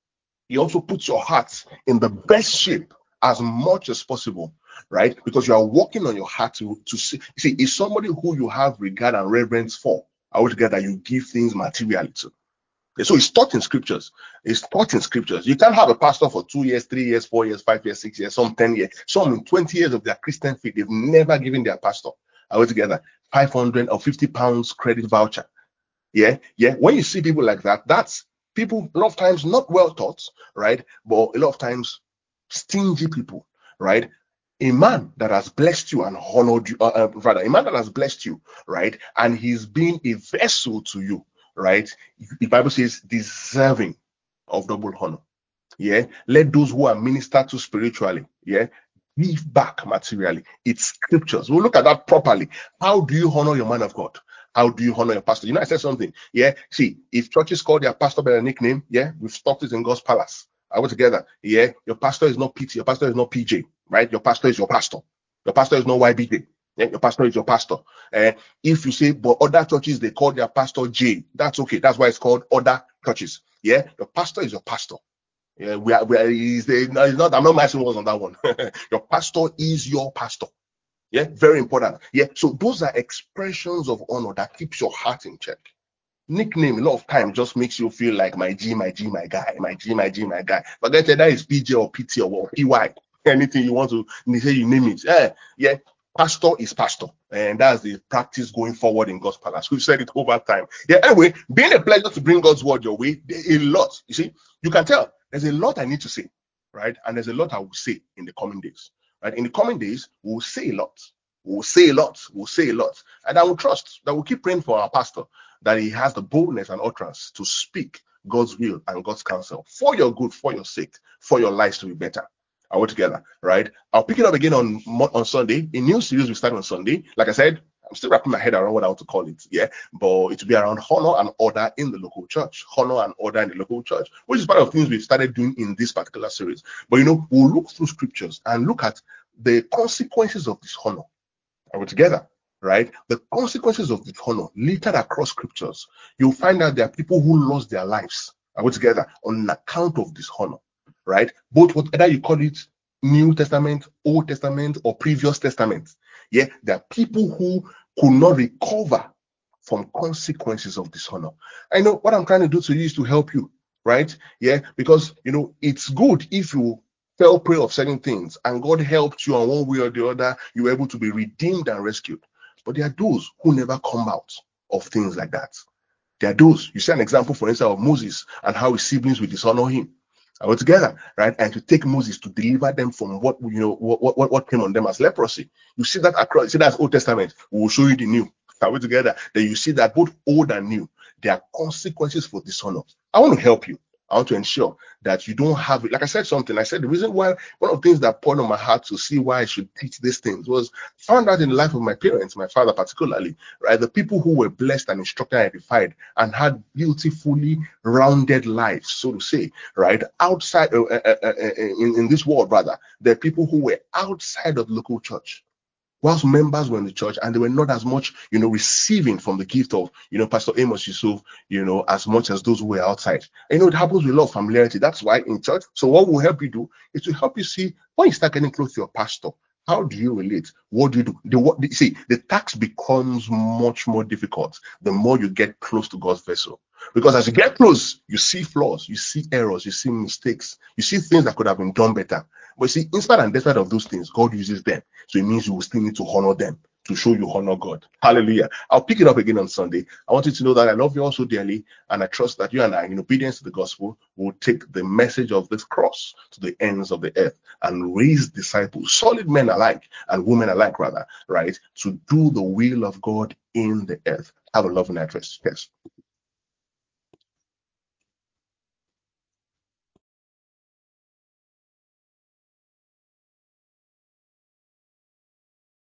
He also puts your heart in the best shape as much as possible, right? Because you are working on your heart to, to see. See, it's somebody who you have regard and reverence for. Are we together? You give things materially to. So it's taught in scriptures. It's taught in scriptures. You can't have a pastor for two years, three years, four years, five years, six years, some ten years, some in twenty years of their Christian faith. They've never given their pastor, are we together, five hundred or fifty pounds credit voucher. Yeah, yeah. When you see people like that, that's people a lot of times not well taught, right? But a lot of times stingy people, right? A man that has blessed you and honored you, uh, uh, rather, a man that has blessed you, right? And he's been a vessel to you, right? The Bible says deserving of double honor. Yeah. Let those who are ministered to spiritually, yeah, give back materially. It's scriptures. We'll look at that properly. How do you honor your man of God? How do you honor your pastor? You know, I said something. Yeah. See, if churches call their pastor by a nickname, yeah, we've stopped it in God's palace. Are we together? Yeah. Your pastor is not P T, your pastor is not P J, right? Your pastor is your pastor. Your pastor is not Y B J. Yeah, your pastor is your pastor. Uh, if you say, but other churches, they call their pastor J, that's okay. That's why it's called other churches. Yeah. Your pastor is your pastor. Yeah, we are, we are is the, no, it's not, I'm not messing words on that one. Your pastor is your pastor. Yeah, very important. Yeah, so those are expressions of honor that keeps your heart in check. Nickname a lot of time just makes you feel like my G, my G, my guy, my G, my G, my guy. Forget that is P J or P T or P Y. Anything you want to say, you name it. Yeah, yeah. Pastor is pastor, and that's the practice going forward in God's palace. We've said it over time. Yeah, anyway, being a pleasure to bring God's word your way, there's a lot. You see, you can tell there's a lot I need to say, right? And there's a lot I will say in the coming days, right? In the coming days, we'll say a lot. We'll say a lot. We'll say a lot. And I will trust that we'll keep praying for our pastor, that he has the boldness and utterance to speak God's will and God's counsel for your good, for your sake, for your lives to be better. Are we together? Right? I'll pick it up again on on Sunday. A new series we start on Sunday. Like I said, I'm still wrapping my head around what I want to call it. Yeah, but it will be around honor and order in the local church. Honor and order in the local church, which is part of things we've started doing in this particular series. But you know, we'll look through scriptures and look at the consequences of dishonor. Are we together? Right? The consequences of dishonor littered across scriptures. You'll find out there are people who lost their lives. Are we together? On account of dishonor. Right? Both whatever you call it, New Testament, Old Testament, or previous Testament. Yeah, there are people who could not recover from consequences of dishonor. I know what I'm trying to do to you is to help you, right? Yeah, because you know it's good if you fell prey of certain things and God helped you on one way or the other, you were able to be redeemed and rescued. But there are those who never come out of things like that. There are those, you see an example, for instance, of Moses and how his siblings will dishonor him. Are we together, right? And to take Moses to deliver them from what you know what, what, what came on them as leprosy. You see that across, you see that's Old Testament. We will show you the new. Are we together? Then you see that both old and new, there are consequences for dishonor. I want to help you. I want to ensure that you don't have it. Like I said something, I said the reason why, one of the things that poured on my heart to see why I should teach these things was found out in the life of my parents, my father particularly, right? The people who were blessed and instructed and edified and had beautifully rounded lives, so to say, right? Outside, uh, uh, uh, uh, in, in this world, rather, the people who were outside of local church. Whilst members were in the church and they were not as much, you know, receiving from the gift of, you know, Pastor Amos Yusuf, you know, as much as those who were outside. And, you know, it happens with a lot of familiarity. That's why in church. So what will help you do is to help you see when you start getting close to your pastor, how do you relate? What do you do? The, what, the, see, the task becomes much more difficult the more you get close to God's vessel. Because as you get close, you see flaws, you see errors, you see mistakes, you see things that could have been done better. But see, in spite and despite of those things, God uses them. So it means you will still need to honor them to show you honor God. Hallelujah. I'll pick it up again on Sunday. I want you to know that I love you all so dearly, and I trust that you and I, in obedience to the gospel, will take the message of this cross to the ends of the earth and raise disciples, solid men alike and women alike, rather, right, to do the will of God in the earth. Have a loving address. Yes.